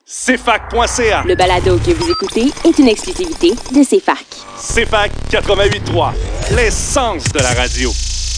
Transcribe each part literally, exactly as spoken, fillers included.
C F A C point C A. Le balado que vous écoutez est une exclusivité de C F A C. C F A C quatre-vingt-huit point trois, l'essence de la radio.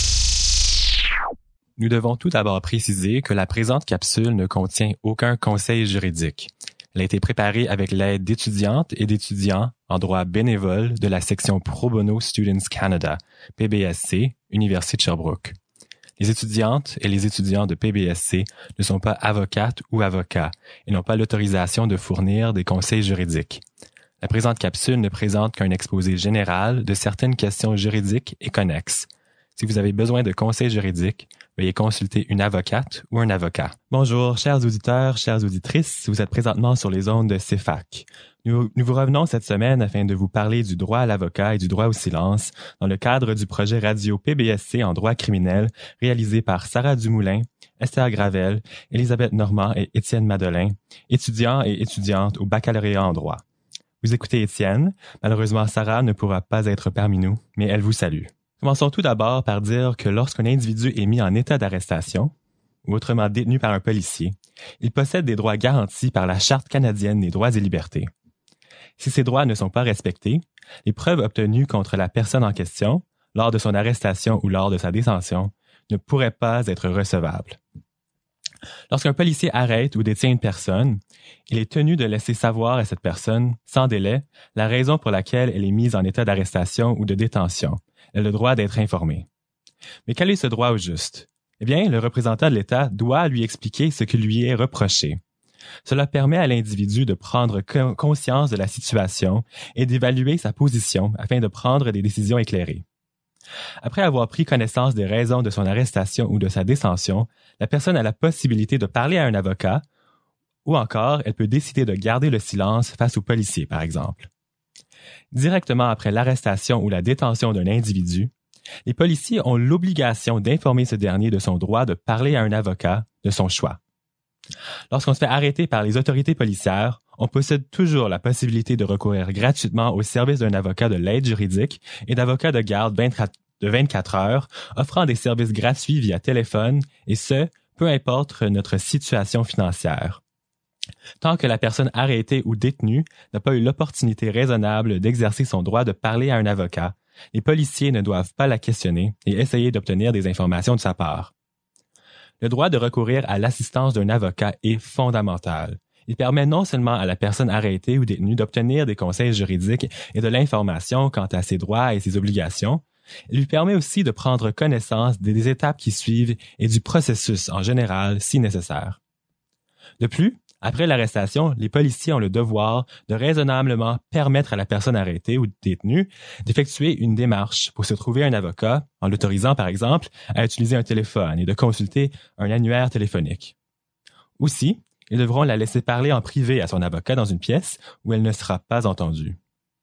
Nous devons tout d'abord préciser que la présente capsule ne contient aucun conseil juridique. Elle a été préparée avec l'aide d'étudiantes et d'étudiants en droit bénévole de la section Pro Bono Students Canada, P B S C, Université de Sherbrooke. Les étudiantes et les étudiants de P B S C ne sont pas avocates ou avocats et n'ont pas l'autorisation de fournir des conseils juridiques. La présente capsule ne présente qu'un exposé général de certaines questions juridiques et connexes. Si vous avez besoin de conseils juridiques, veuillez consulter une avocate ou un avocat. Bonjour, chers auditeurs, chères auditrices, vous êtes présentement sur les ondes de C F A C. Nous, nous vous revenons cette semaine afin de vous parler du droit à l'avocat et du droit au silence dans le cadre du projet radio P B S C en droit criminel réalisé par Sarah Dumoulin, Esther Gravel, Elisabeth Normand et Étienne Madelein, étudiants et étudiantes au baccalauréat en droit. Vous écoutez Étienne. Malheureusement, Sarah ne pourra pas être parmi nous, mais elle vous salue. Commençons tout d'abord par dire que lorsqu'un individu est mis en état d'arrestation, ou autrement détenu par un policier, il possède des droits garantis par la Charte canadienne des droits et libertés. Si ces droits ne sont pas respectés, les preuves obtenues contre la personne en question, lors de son arrestation ou lors de sa détention, ne pourraient pas être recevables. Lorsqu'un policier arrête ou détient une personne, il est tenu de laisser savoir à cette personne, sans délai, la raison pour laquelle elle est mise en état d'arrestation ou de détention. Elle a le droit d'être informée. Mais quel est ce droit au juste? Eh bien, le représentant de l'État doit lui expliquer ce qui lui est reproché. Cela permet à l'individu de prendre conscience de la situation et d'évaluer sa position afin de prendre des décisions éclairées. Après avoir pris connaissance des raisons de son arrestation ou de sa détention, la personne a la possibilité de parler à un avocat ou encore elle peut décider de garder le silence face au policier, par exemple. Directement après l'arrestation ou la détention d'un individu, les policiers ont l'obligation d'informer ce dernier de son droit de parler à un avocat de son choix. Lorsqu'on se fait arrêter par les autorités policières, on possède toujours la possibilité de recourir gratuitement au service d'un avocat de l'aide juridique et d'avocats de garde de vingt-quatre heures, offrant des services gratuits via téléphone, et ce, peu importe notre situation financière. Tant que la personne arrêtée ou détenue n'a pas eu l'opportunité raisonnable d'exercer son droit de parler à un avocat, les policiers ne doivent pas la questionner et essayer d'obtenir des informations de sa part. Le droit de recourir à l'assistance d'un avocat est fondamental. Il permet non seulement à la personne arrêtée ou détenue d'obtenir des conseils juridiques et de l'information quant à ses droits et ses obligations, il lui permet aussi de prendre connaissance des étapes qui suivent et du processus en général si nécessaire. De plus, après l'arrestation, les policiers ont le devoir de raisonnablement permettre à la personne arrêtée ou détenue d'effectuer une démarche pour se trouver un avocat, en l'autorisant par exemple à utiliser un téléphone et de consulter un annuaire téléphonique. Aussi, ils devront la laisser parler en privé à son avocat dans une pièce où elle ne sera pas entendue.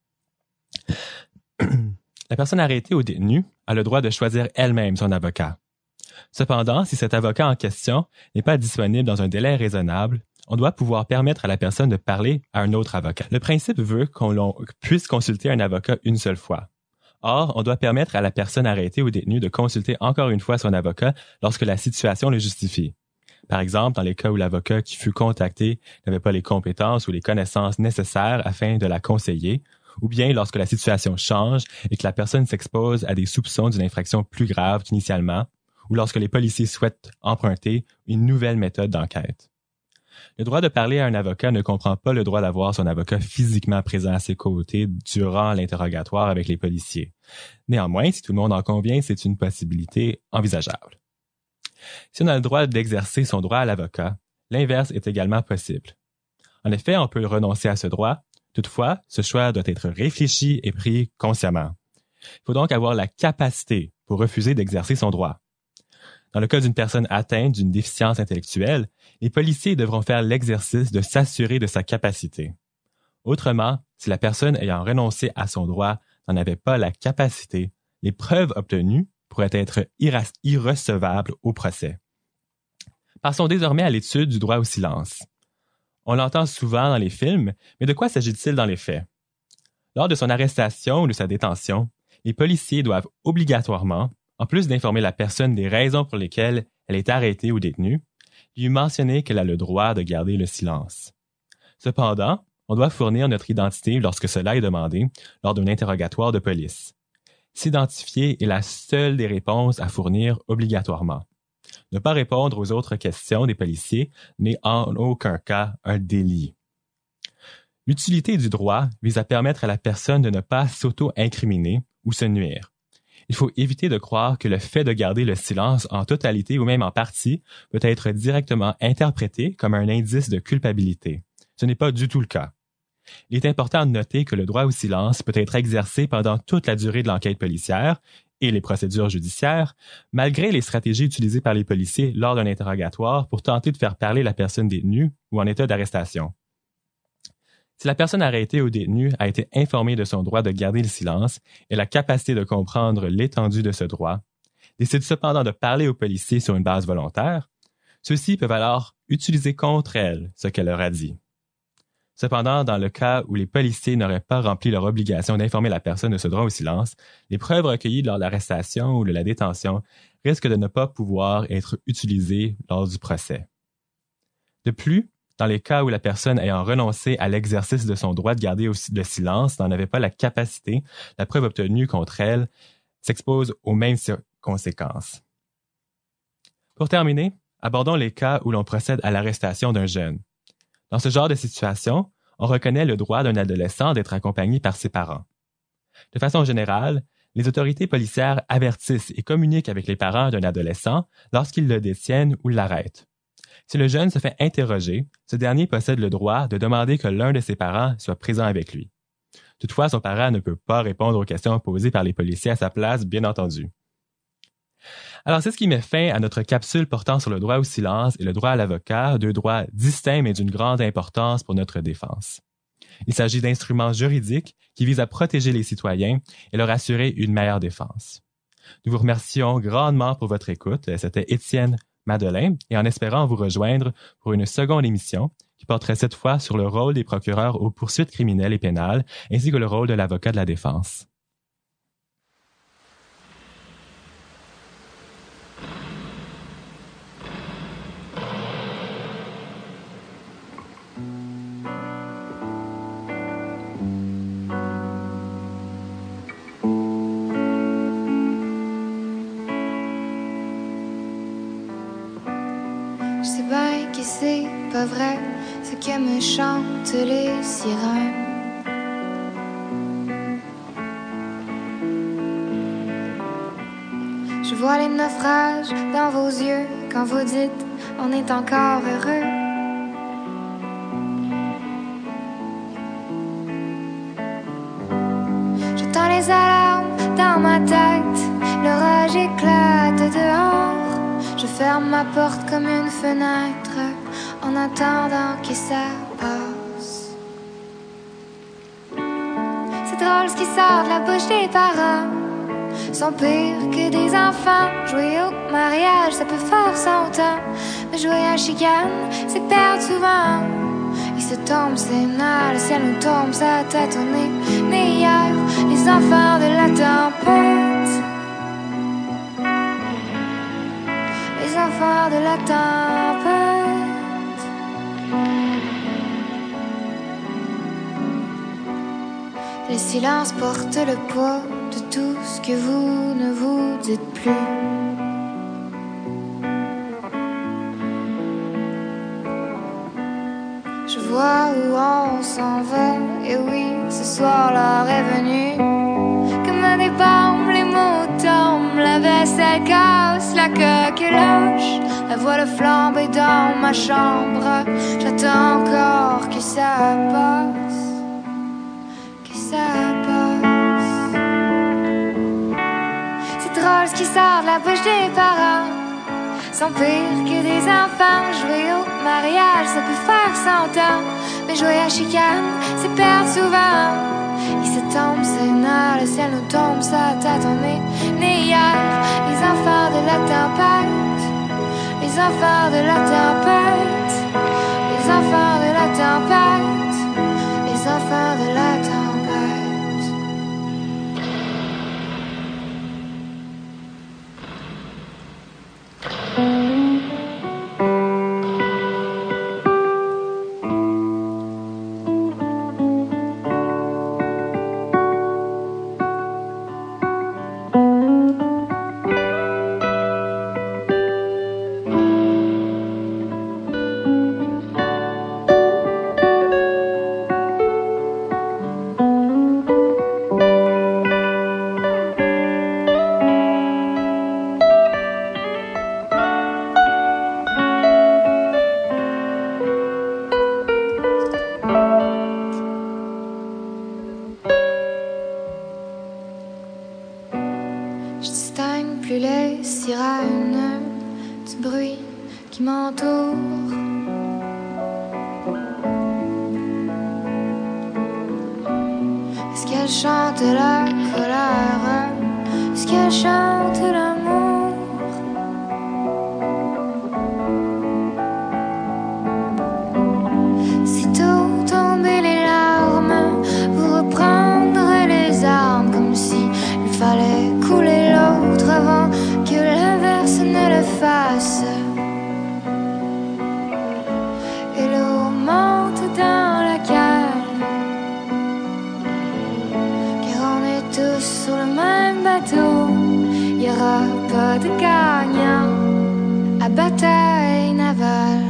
La personne arrêtée ou détenue a le droit de choisir elle-même son avocat. Cependant, si cet avocat en question n'est pas disponible dans un délai raisonnable, on doit pouvoir permettre à la personne de parler à un autre avocat. Le principe veut qu'on l'on puisse consulter un avocat une seule fois. Or, on doit permettre à la personne arrêtée ou détenue de consulter encore une fois son avocat lorsque la situation le justifie. Par exemple, dans les cas où l'avocat qui fut contacté n'avait pas les compétences ou les connaissances nécessaires afin de la conseiller, ou bien lorsque la situation change et que la personne s'expose à des soupçons d'une infraction plus grave qu'initialement, ou lorsque les policiers souhaitent emprunter une nouvelle méthode d'enquête. Le droit de parler à un avocat ne comprend pas le droit d'avoir son avocat physiquement présent à ses côtés durant l'interrogatoire avec les policiers. Néanmoins, si tout le monde en convient, c'est une possibilité envisageable. Si on a le droit d'exercer son droit à l'avocat, l'inverse est également possible. En effet, on peut renoncer à ce droit. Toutefois, ce choix doit être réfléchi et pris consciemment. Il faut donc avoir la capacité pour refuser d'exercer son droit. Dans le cas d'une personne atteinte d'une déficience intellectuelle, les policiers devront faire l'exercice de s'assurer de sa capacité. Autrement, si la personne ayant renoncé à son droit n'en avait pas la capacité, les preuves obtenues pourraient être irra- irrecevables au procès. Passons désormais à l'étude du droit au silence. On l'entend souvent dans les films, mais de quoi s'agit-il dans les faits? Lors de son arrestation ou de sa détention, les policiers doivent obligatoirement, en plus d'informer la personne des raisons pour lesquelles elle est arrêtée ou détenue, lui mentionner qu'elle a le droit de garder le silence. Cependant, on doit fournir notre identité lorsque cela est demandé lors d'un interrogatoire de police. S'identifier est la seule des réponses à fournir obligatoirement. Ne pas répondre aux autres questions des policiers n'est en aucun cas un délit. L'utilité du droit vise à permettre à la personne de ne pas s'auto-incriminer ou se nuire. Il faut éviter de croire que le fait de garder le silence en totalité ou même en partie peut être directement interprété comme un indice de culpabilité. Ce n'est pas du tout le cas. Il est important de noter que le droit au silence peut être exercé pendant toute la durée de l'enquête policière et les procédures judiciaires, malgré les stratégies utilisées par les policiers lors d'un interrogatoire pour tenter de faire parler la personne détenue ou en état d'arrestation. Si la personne arrêtée ou détenue a été informée de son droit de garder le silence et la capacité de comprendre l'étendue de ce droit, décide cependant de parler aux policiers sur une base volontaire, ceux-ci peuvent alors utiliser contre elle ce qu'elle leur a dit. Cependant, dans le cas où les policiers n'auraient pas rempli leur obligation d'informer la personne de ce droit au silence, les preuves recueillies lors de l'arrestation ou de la détention risquent de ne pas pouvoir être utilisées lors du procès. De plus, dans les cas où la personne ayant renoncé à l'exercice de son droit de garder le silence n'en avait pas la capacité, la preuve obtenue contre elle s'expose aux mêmes conséquences. Pour terminer, abordons les cas où l'on procède à l'arrestation d'un jeune. Dans ce genre de situation, on reconnaît le droit d'un adolescent d'être accompagné par ses parents. De façon générale, les autorités policières avertissent et communiquent avec les parents d'un adolescent lorsqu'ils le détiennent ou l'arrêtent. Si le jeune se fait interroger, ce dernier possède le droit de demander que l'un de ses parents soit présent avec lui. Toutefois, son parent ne peut pas répondre aux questions posées par les policiers à sa place, bien entendu. Alors, c'est ce qui met fin à notre capsule portant sur le droit au silence et le droit à l'avocat, deux droits distincts mais d'une grande importance pour notre défense. Il s'agit d'instruments juridiques qui visent à protéger les citoyens et leur assurer une meilleure défense. Nous vous remercions grandement pour votre écoute. C'était Étienne Madeleine, et en espérant vous rejoindre pour une seconde émission qui porterait cette fois sur le rôle des procureurs aux poursuites criminelles et pénales, ainsi que le rôle de l'avocat de la défense. C'est pas vrai ce que me chantent les sirènes. Je vois les naufrages dans vos yeux quand vous dites on est encore heureux. J'entends les alarmes dans ma tête, l'orage éclate dehors. Je ferme ma porte comme une fenêtre en attendant que ça passe. C'est drôle ce qui sort de la bouche des parents, sont pires que des enfants. Jouer au mariage, ça peut faire son temps, mais jouer à chicane, c'est perdre souvent. Il se tombe, c'est mal, le ciel nous tombe, sa tête on est né hier, les enfants de la tempête. Les enfants de la tempête. Le silence porte le poids de tout ce que vous ne vous dites plus. Je vois où on s'en va, et oui, ce soir l'heure est venue. Comme des bombes, les mots tombent, la vaisselle casse, la coque lâche. La voile flambe dans ma chambre, j'attends encore que ça passe, que ça passe. C'est drôle ce qui sort de la bouche des parents, sont pires que des enfants. Jouer au mariage, ça peut faire cent ans, mais jouer à chicane, c'est perdre souvent. Il se tombe, c'est nard, le ciel nous tombe, sa tête on est né hier. Les enfants de la tempête, les enfants de la tempête, les enfants de la tempête, les enfants de la tempête. Est-ce qu'elle chante la colère? Est-ce qu'elle chante l'amour? Sitôt tombées les larmes, vous reprendrez les armes, comme si il fallait couler l'autre avant que l'inverse ne le fasse. Et l'eau monte dans la cale, car on est tous sur le même bateau. Il y aura pas de gagnant à bataille navale.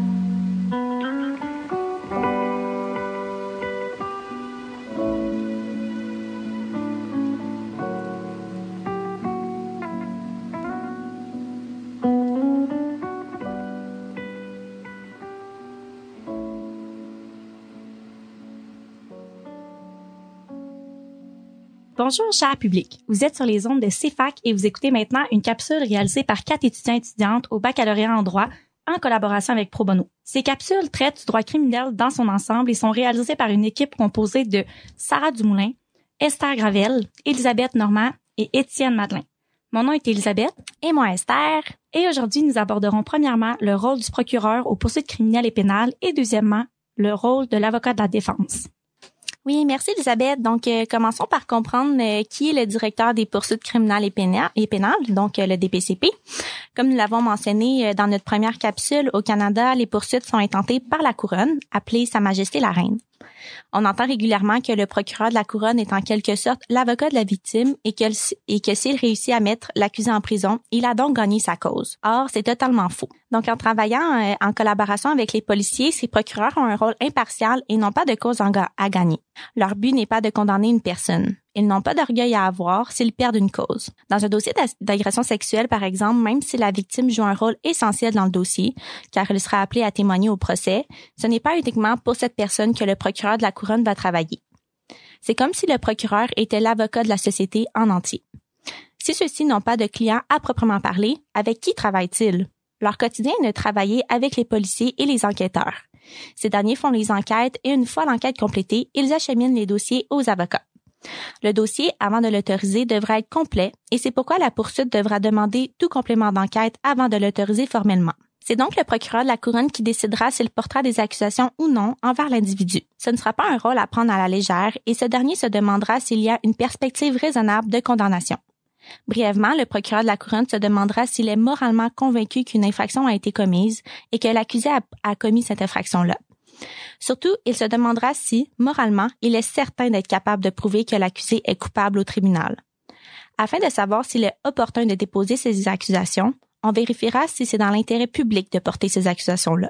Bonjour, cher public. Vous êtes sur les ondes de C F A C et vous écoutez maintenant une capsule réalisée par quatre étudiants et étudiantes au baccalauréat en droit en collaboration avec Pro Bono. Ces capsules traitent du droit criminel dans son ensemble et sont réalisées par une équipe composée de Sarah Dumoulin, Esther Gravel, Elisabeth Normand et Étienne Madelin. Mon nom est Elisabeth. Et moi, Esther. Et aujourd'hui, nous aborderons premièrement le rôle du procureur aux poursuites criminelles et pénales et deuxièmement, le rôle de l'avocat de la défense. Oui, merci Elisabeth. Donc, euh, commençons par comprendre euh, qui est le directeur des poursuites criminelles et, péna- et pénales, donc euh, le D P C P. Comme nous l'avons mentionné euh, dans notre première capsule, au Canada, les poursuites sont intentées par la Couronne, appelée Sa Majesté la Reine. On entend régulièrement que le procureur de la Couronne est en quelque sorte l'avocat de la victime et que, et que s'il réussit à mettre l'accusé en prison, il a donc gagné sa cause. Or, c'est totalement faux. Donc, en travaillant euh, en collaboration avec les policiers, ces procureurs ont un rôle impartial et n'ont pas de cause à gagner. Leur but n'est pas de condamner une personne. Ils n'ont pas d'orgueil à avoir s'ils perdent une cause. Dans un dossier d'agression sexuelle, par exemple, même si la victime joue un rôle essentiel dans le dossier, car elle sera appelée à témoigner au procès, ce n'est pas uniquement pour cette personne que le procureur de la Couronne va travailler. C'est comme si le procureur était l'avocat de la société en entier. Si ceux-ci n'ont pas de clients à proprement parler, avec qui travaillent-ils? Leur quotidien est de travailler avec les policiers et les enquêteurs. Ces derniers font les enquêtes et une fois l'enquête complétée, ils acheminent les dossiers aux avocats. Le dossier, avant de l'autoriser, devra être complet et c'est pourquoi la poursuite devra demander tout complément d'enquête avant de l'autoriser formellement. C'est donc le procureur de la Couronne qui décidera s'il portera des accusations ou non envers l'individu. Ce ne sera pas un rôle à prendre à la légère et ce dernier se demandera s'il y a une perspective raisonnable de condamnation. Brièvement, le procureur de la Couronne se demandera s'il est moralement convaincu qu'une infraction a été commise et que l'accusé a, a commis cette infraction-là. Surtout, il se demandera si, moralement, il est certain d'être capable de prouver que l'accusé est coupable au tribunal. Afin de savoir s'il est opportun de déposer ces accusations, on vérifiera si c'est dans l'intérêt public de porter ces accusations-là.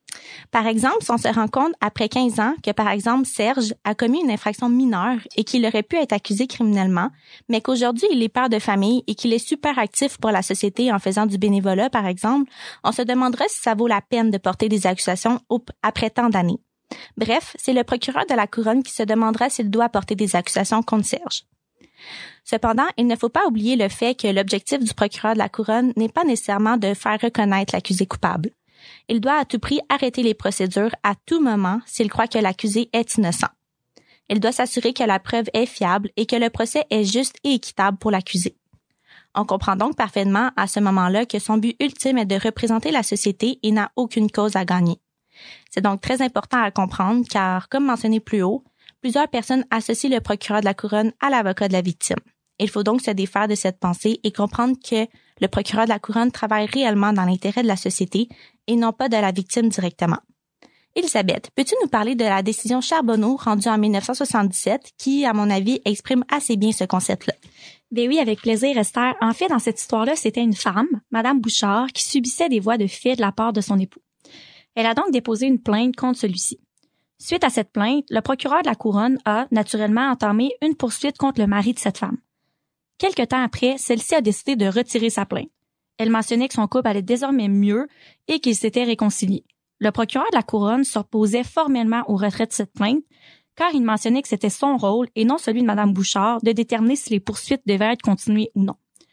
Par exemple, si on se rend compte après quinze ans que, par exemple, Serge a commis une infraction mineure et qu'il aurait pu être accusé criminellement, mais qu'aujourd'hui il est père de famille et qu'il est super actif pour la société en faisant du bénévolat, par exemple, on se demandera si ça vaut la peine de porter des accusations après tant d'années. Bref, c'est le procureur de la Couronne qui se demandera s'il doit porter des accusations contre Serge. Cependant, il ne faut pas oublier le fait que l'objectif du procureur de la Couronne n'est pas nécessairement de faire reconnaître l'accusé coupable. Il doit à tout prix arrêter les procédures à tout moment s'il croit que l'accusé est innocent. Il doit s'assurer que la preuve est fiable et que le procès est juste et équitable pour l'accusé. On comprend donc parfaitement à ce moment-là que son but ultime est de représenter la société et n'a aucune cause à gagner. C'est donc très important à comprendre car, comme mentionné plus haut, plusieurs personnes associent le procureur de la Couronne à l'avocat de la victime. Il faut donc se défaire de cette pensée et comprendre que le procureur de la Couronne travaille réellement dans l'intérêt de la société et non pas de la victime directement. Elisabeth, peux-tu nous parler de la décision Charbonneau rendue en dix-neuf cent soixante-dix-sept qui, à mon avis, exprime assez bien ce concept-là? Ben oui, avec plaisir, Esther. En fait, dans cette histoire-là, c'était une femme, Madame Bouchard, qui subissait des voies de fait de la part de son époux. Elle a donc déposé une plainte contre celui-ci. Suite à cette plainte, le procureur de la Couronne a, naturellement, entamé une poursuite contre le mari de cette femme. Quelque temps après, celle-ci a décidé de retirer sa plainte. Elle mentionnait que son couple allait désormais mieux et qu'ils s'étaient réconciliés. Le procureur de la Couronne s'opposait formellement au retrait de cette plainte, car il mentionnait que c'était son rôle et non celui de Madame Bouchard de déterminer si les poursuites devaient être continuées ou non.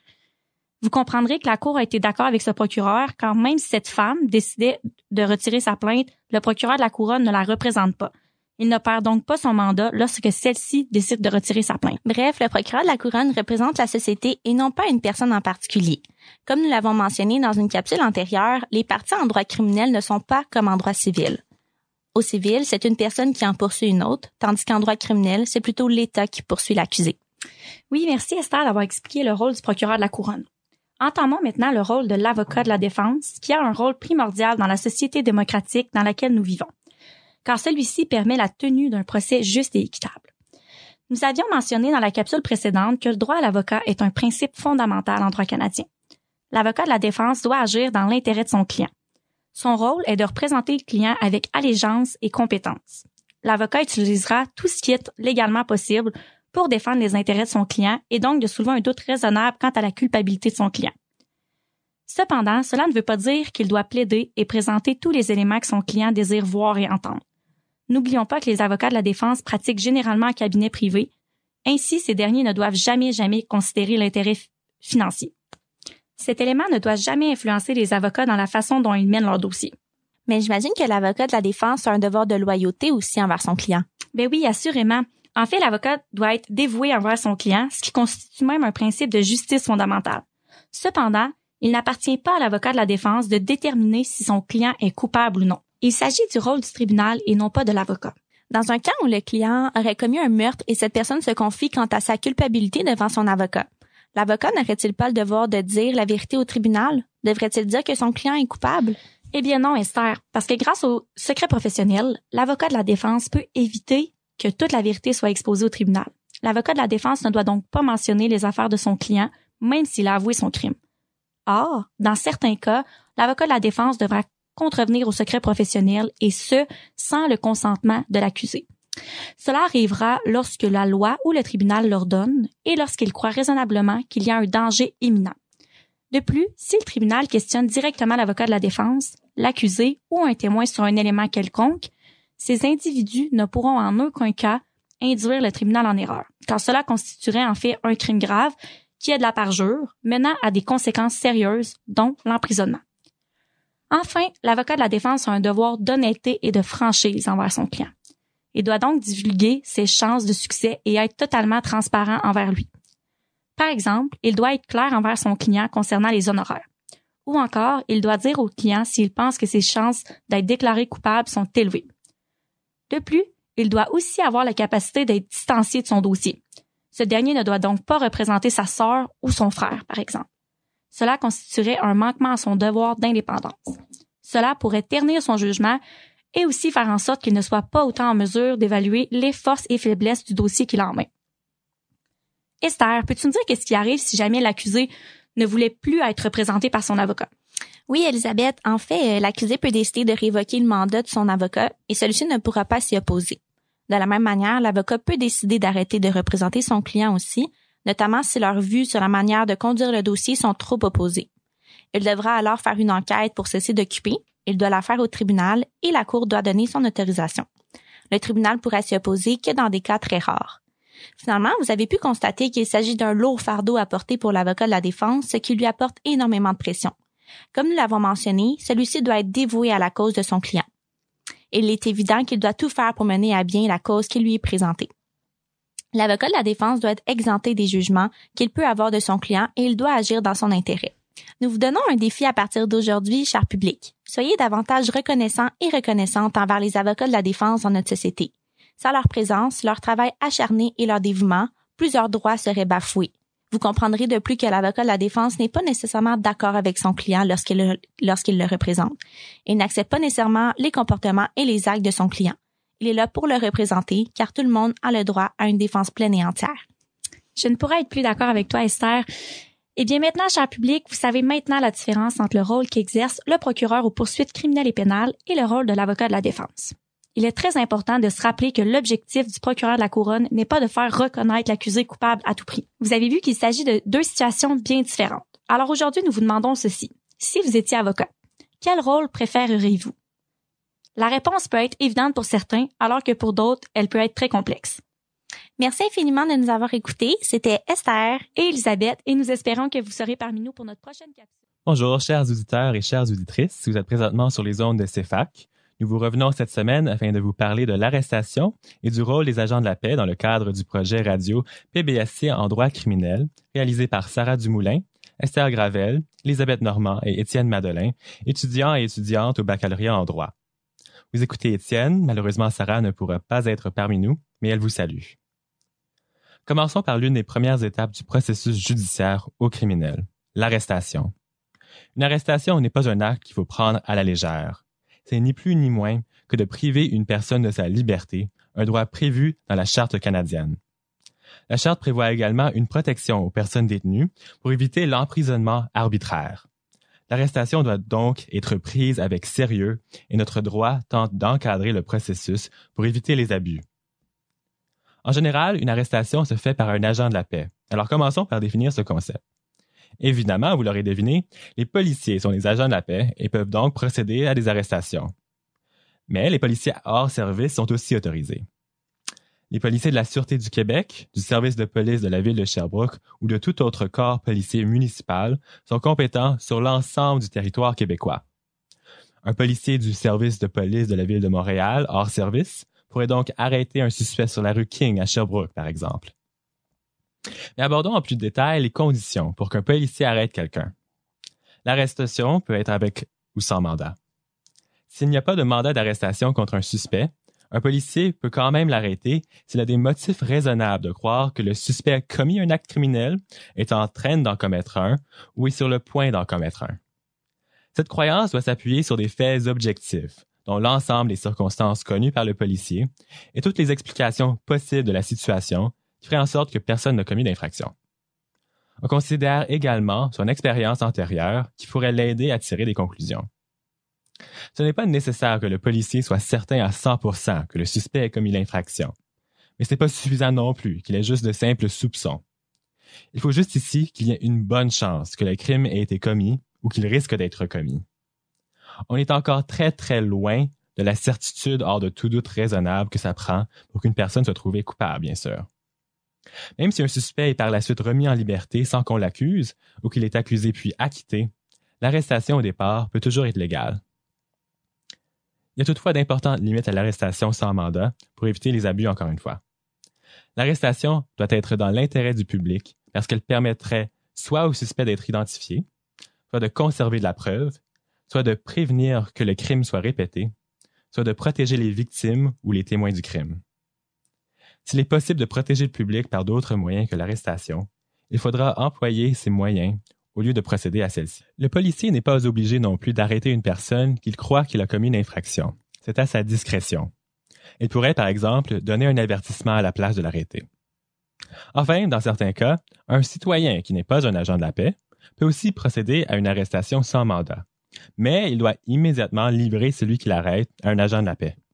Vous comprendrez que la Cour a été d'accord avec ce procureur, car même si cette femme décidait de retirer sa plainte, le procureur de la Couronne ne la représente pas. Il ne perd donc pas son mandat lorsque celle-ci décide de retirer sa plainte. Bref, le procureur de la Couronne représente la société et non pas une personne en particulier. Comme nous l'avons mentionné dans une capsule antérieure, les parties en droit criminel ne sont pas comme en droit civil. Au civil, c'est une personne qui en poursuit une autre, tandis qu'en droit criminel, c'est plutôt l'État qui poursuit l'accusé. Oui, merci Esther d'avoir expliqué le rôle du procureur de la Couronne. Entamons maintenant le rôle de l'avocat de la défense, qui a un rôle primordial dans la société démocratique dans laquelle nous vivons, car celui-ci permet la tenue d'un procès juste et équitable. Nous avions mentionné dans la capsule précédente que le droit à l'avocat est un principe fondamental en droit canadien. L'avocat de la défense doit agir dans l'intérêt de son client. Son rôle est de représenter le client avec allégeance et compétence. L'avocat utilisera tout ce qui est légalement possible pour défendre les intérêts de son client et donc de soulever un doute raisonnable quant à la culpabilité de son client. Cependant, cela ne veut pas dire qu'il doit plaider et présenter tous les éléments que son client désire voir et entendre. N'oublions pas que les avocats de la défense pratiquent généralement en cabinet privé. Ainsi, ces derniers ne doivent jamais, jamais considérer l'intérêt financier. Cet élément ne doit jamais influencer les avocats dans la façon dont ils mènent leur dossier. Mais j'imagine que l'avocat de la défense a un devoir de loyauté aussi envers son client. Ben oui, assurément. En fait, l'avocat doit être dévoué envers son client, ce qui constitue même un principe de justice fondamentale. Cependant, il n'appartient pas à l'avocat de la défense de déterminer si son client est coupable ou non. Il s'agit du rôle du tribunal et non pas de l'avocat. Dans un cas où le client aurait commis un meurtre et cette personne se confie quant à sa culpabilité devant son avocat, l'avocat n'aurait-il pas le devoir de dire la vérité au tribunal? Devrait-il dire que son client est coupable? Eh bien non, Esther, parce que grâce au secret professionnel, l'avocat de la défense peut éviter que toute la vérité soit exposée au tribunal. L'avocat de la défense ne doit donc pas mentionner les affaires de son client, même s'il a avoué son crime. Or, dans certains cas, l'avocat de la défense devra contrevenir au secret professionnel et ce, sans le consentement de l'accusé. Cela arrivera lorsque la loi ou le tribunal l'ordonne et lorsqu'il croit raisonnablement qu'il y a un danger imminent. De plus, si le tribunal questionne directement l'avocat de la défense, l'accusé ou un témoin sur un élément quelconque, ces individus ne pourront en aucun cas induire le tribunal en erreur, car cela constituerait en fait un crime grave qui est de la parjure, menant à des conséquences sérieuses, dont l'emprisonnement. Enfin, l'avocat de la défense a un devoir d'honnêteté et de franchise envers son client. Il doit donc divulguer ses chances de succès et être totalement transparent envers lui. Par exemple, il doit être clair envers son client concernant les honoraires. Ou encore, il doit dire au client s'il pense que ses chances d'être déclaré coupable sont élevées. De plus, il doit aussi avoir la capacité d'être distancié de son dossier. Ce dernier ne doit donc pas représenter sa sœur ou son frère, par exemple. Cela constituerait un manquement à son devoir d'indépendance. Cela pourrait ternir son jugement et aussi faire en sorte qu'il ne soit pas autant en mesure d'évaluer les forces et faiblesses du dossier qu'il a en main. Esther, peux-tu me dire qu'est-ce qui arrive si jamais l'accusé ne voulait plus être représenté par son avocat? Oui, Elisabeth. En fait, l'accusé peut décider de révoquer le mandat de son avocat et celui-ci ne pourra pas s'y opposer. De la même manière, l'avocat peut décider d'arrêter de représenter son client aussi, notamment si leurs vues sur la manière de conduire le dossier sont trop opposées. Il devra alors faire une enquête pour cesser d'occuper, il doit la faire au tribunal et la Cour doit donner son autorisation. Le tribunal pourra s'y opposer que dans des cas très rares. Finalement, vous avez pu constater qu'il s'agit d'un lourd fardeau à porter pour l'avocat de la défense, ce qui lui apporte énormément de pression. Comme nous l'avons mentionné, celui-ci doit être dévoué à la cause de son client. Il est évident qu'il doit tout faire pour mener à bien la cause qui lui est présentée. L'avocat de la défense doit être exempté des jugements qu'il peut avoir de son client et il doit agir dans son intérêt. Nous vous donnons un défi à partir d'aujourd'hui, cher public. Soyez davantage reconnaissants et reconnaissantes envers les avocats de la défense dans notre société. Sans leur présence, leur travail acharné et leur dévouement, plusieurs droits seraient bafoués. Vous comprendrez de plus que l'avocat de la défense n'est pas nécessairement d'accord avec son client lorsqu'il le, lorsqu'il le représente. Il n'accepte pas nécessairement les comportements et les actes de son client. Il est là pour le représenter, car tout le monde a le droit à une défense pleine et entière. Je ne pourrais être plus d'accord avec toi, Esther. Eh bien, maintenant, cher public, vous savez maintenant la différence entre le rôle qu'exerce le procureur aux poursuites criminelles et pénales et le rôle de l'avocat de la défense. Il est très important de se rappeler que l'objectif du procureur de la Couronne n'est pas de faire reconnaître l'accusé coupable à tout prix. Vous avez vu qu'il s'agit de deux situations bien différentes. Alors aujourd'hui, nous vous demandons ceci. Si vous étiez avocat, quel rôle préféreriez-vous? La réponse peut être évidente pour certains, alors que pour d'autres, elle peut être très complexe. Merci infiniment de nous avoir écoutés. C'était Esther et Elisabeth, et nous espérons que vous serez parmi nous pour notre prochaine capsule. Bonjour, chers auditeurs et chères auditrices. Vous êtes présentement sur les ondes de C F A C. Nous vous revenons cette semaine afin de vous parler de l'arrestation et du rôle des agents de la paix dans le cadre du projet radio P B S C en droit criminel, réalisé par Sarah Dumoulin, Esther Gravel, Elisabeth Normand et Étienne Madelein, étudiants et étudiantes au baccalauréat en droit. Vous écoutez Étienne, malheureusement Sarah ne pourra pas être parmi nous, mais elle vous salue. Commençons par l'une des premières étapes du processus judiciaire au criminel, l'arrestation. Une arrestation n'est pas un acte qu'il faut prendre à la légère. C'est ni plus ni moins que de priver une personne de sa liberté, un droit prévu dans la Charte canadienne. La Charte prévoit également une protection aux personnes détenues pour éviter l'emprisonnement arbitraire. L'arrestation doit donc être prise avec sérieux et notre droit tente d'encadrer le processus pour éviter les abus. En général, une arrestation se fait par un agent de la paix. Alors commençons par définir ce concept. Évidemment, vous l'aurez deviné, les policiers sont les agents de la paix et peuvent donc procéder à des arrestations. Mais les policiers hors service sont aussi autorisés. Les policiers de la Sûreté du Québec, du service de police de la ville de Sherbrooke ou de tout autre corps policier municipal sont compétents sur l'ensemble du territoire québécois. Un policier du service de police de la ville de Montréal, hors service, pourrait donc arrêter un suspect sur la rue King à Sherbrooke, par exemple. Mais abordons en plus de détails les conditions pour qu'un policier arrête quelqu'un. L'arrestation peut être avec ou sans mandat. S'il n'y a pas de mandat d'arrestation contre un suspect, un policier peut quand même l'arrêter s'il a des motifs raisonnables de croire que le suspect a commis un acte criminel, est en train d'en commettre un ou est sur le point d'en commettre un. Cette croyance doit s'appuyer sur des faits objectifs, dont l'ensemble des circonstances connues par le policier et toutes les explications possibles de la situation qui ferait en sorte que personne n'a commis d'infraction. On considère également son expérience antérieure qui pourrait l'aider à tirer des conclusions. Ce n'est pas nécessaire que le policier soit certain à cent pour cent que le suspect ait commis l'infraction, mais ce n'est pas suffisant non plus qu'il ait juste de simples soupçons. Il faut juste ici qu'il y ait une bonne chance que le crime ait été commis ou qu'il risque d'être commis. On est encore très très loin de la certitude hors de tout doute raisonnable que ça prend pour qu'une personne soit trouvée coupable, bien sûr. Même si un suspect est par la suite remis en liberté sans qu'on l'accuse ou qu'il est accusé puis acquitté, l'arrestation au départ peut toujours être légale. Il y a toutefois d'importantes limites à l'arrestation sans mandat pour éviter les abus encore une fois. L'arrestation doit être dans l'intérêt du public parce qu'elle permettrait soit au suspect d'être identifié, soit de conserver de la preuve, soit de prévenir que le crime soit répété, soit de protéger les victimes ou les témoins du crime. S'il est possible de protéger le public par d'autres moyens que l'arrestation, il faudra employer ces moyens au lieu de procéder à celle-ci. Le policier n'est pas obligé non plus d'arrêter une personne qu'il croit qu'il a commis une infraction. C'est à sa discrétion. Il pourrait, par exemple, donner un avertissement à la place de l'arrêter. Enfin, dans certains cas, un citoyen qui n'est pas un agent de la paix peut aussi procéder à une arrestation sans mandat, mais il doit immédiatement livrer celui qui l'arrête à un agent de la paix.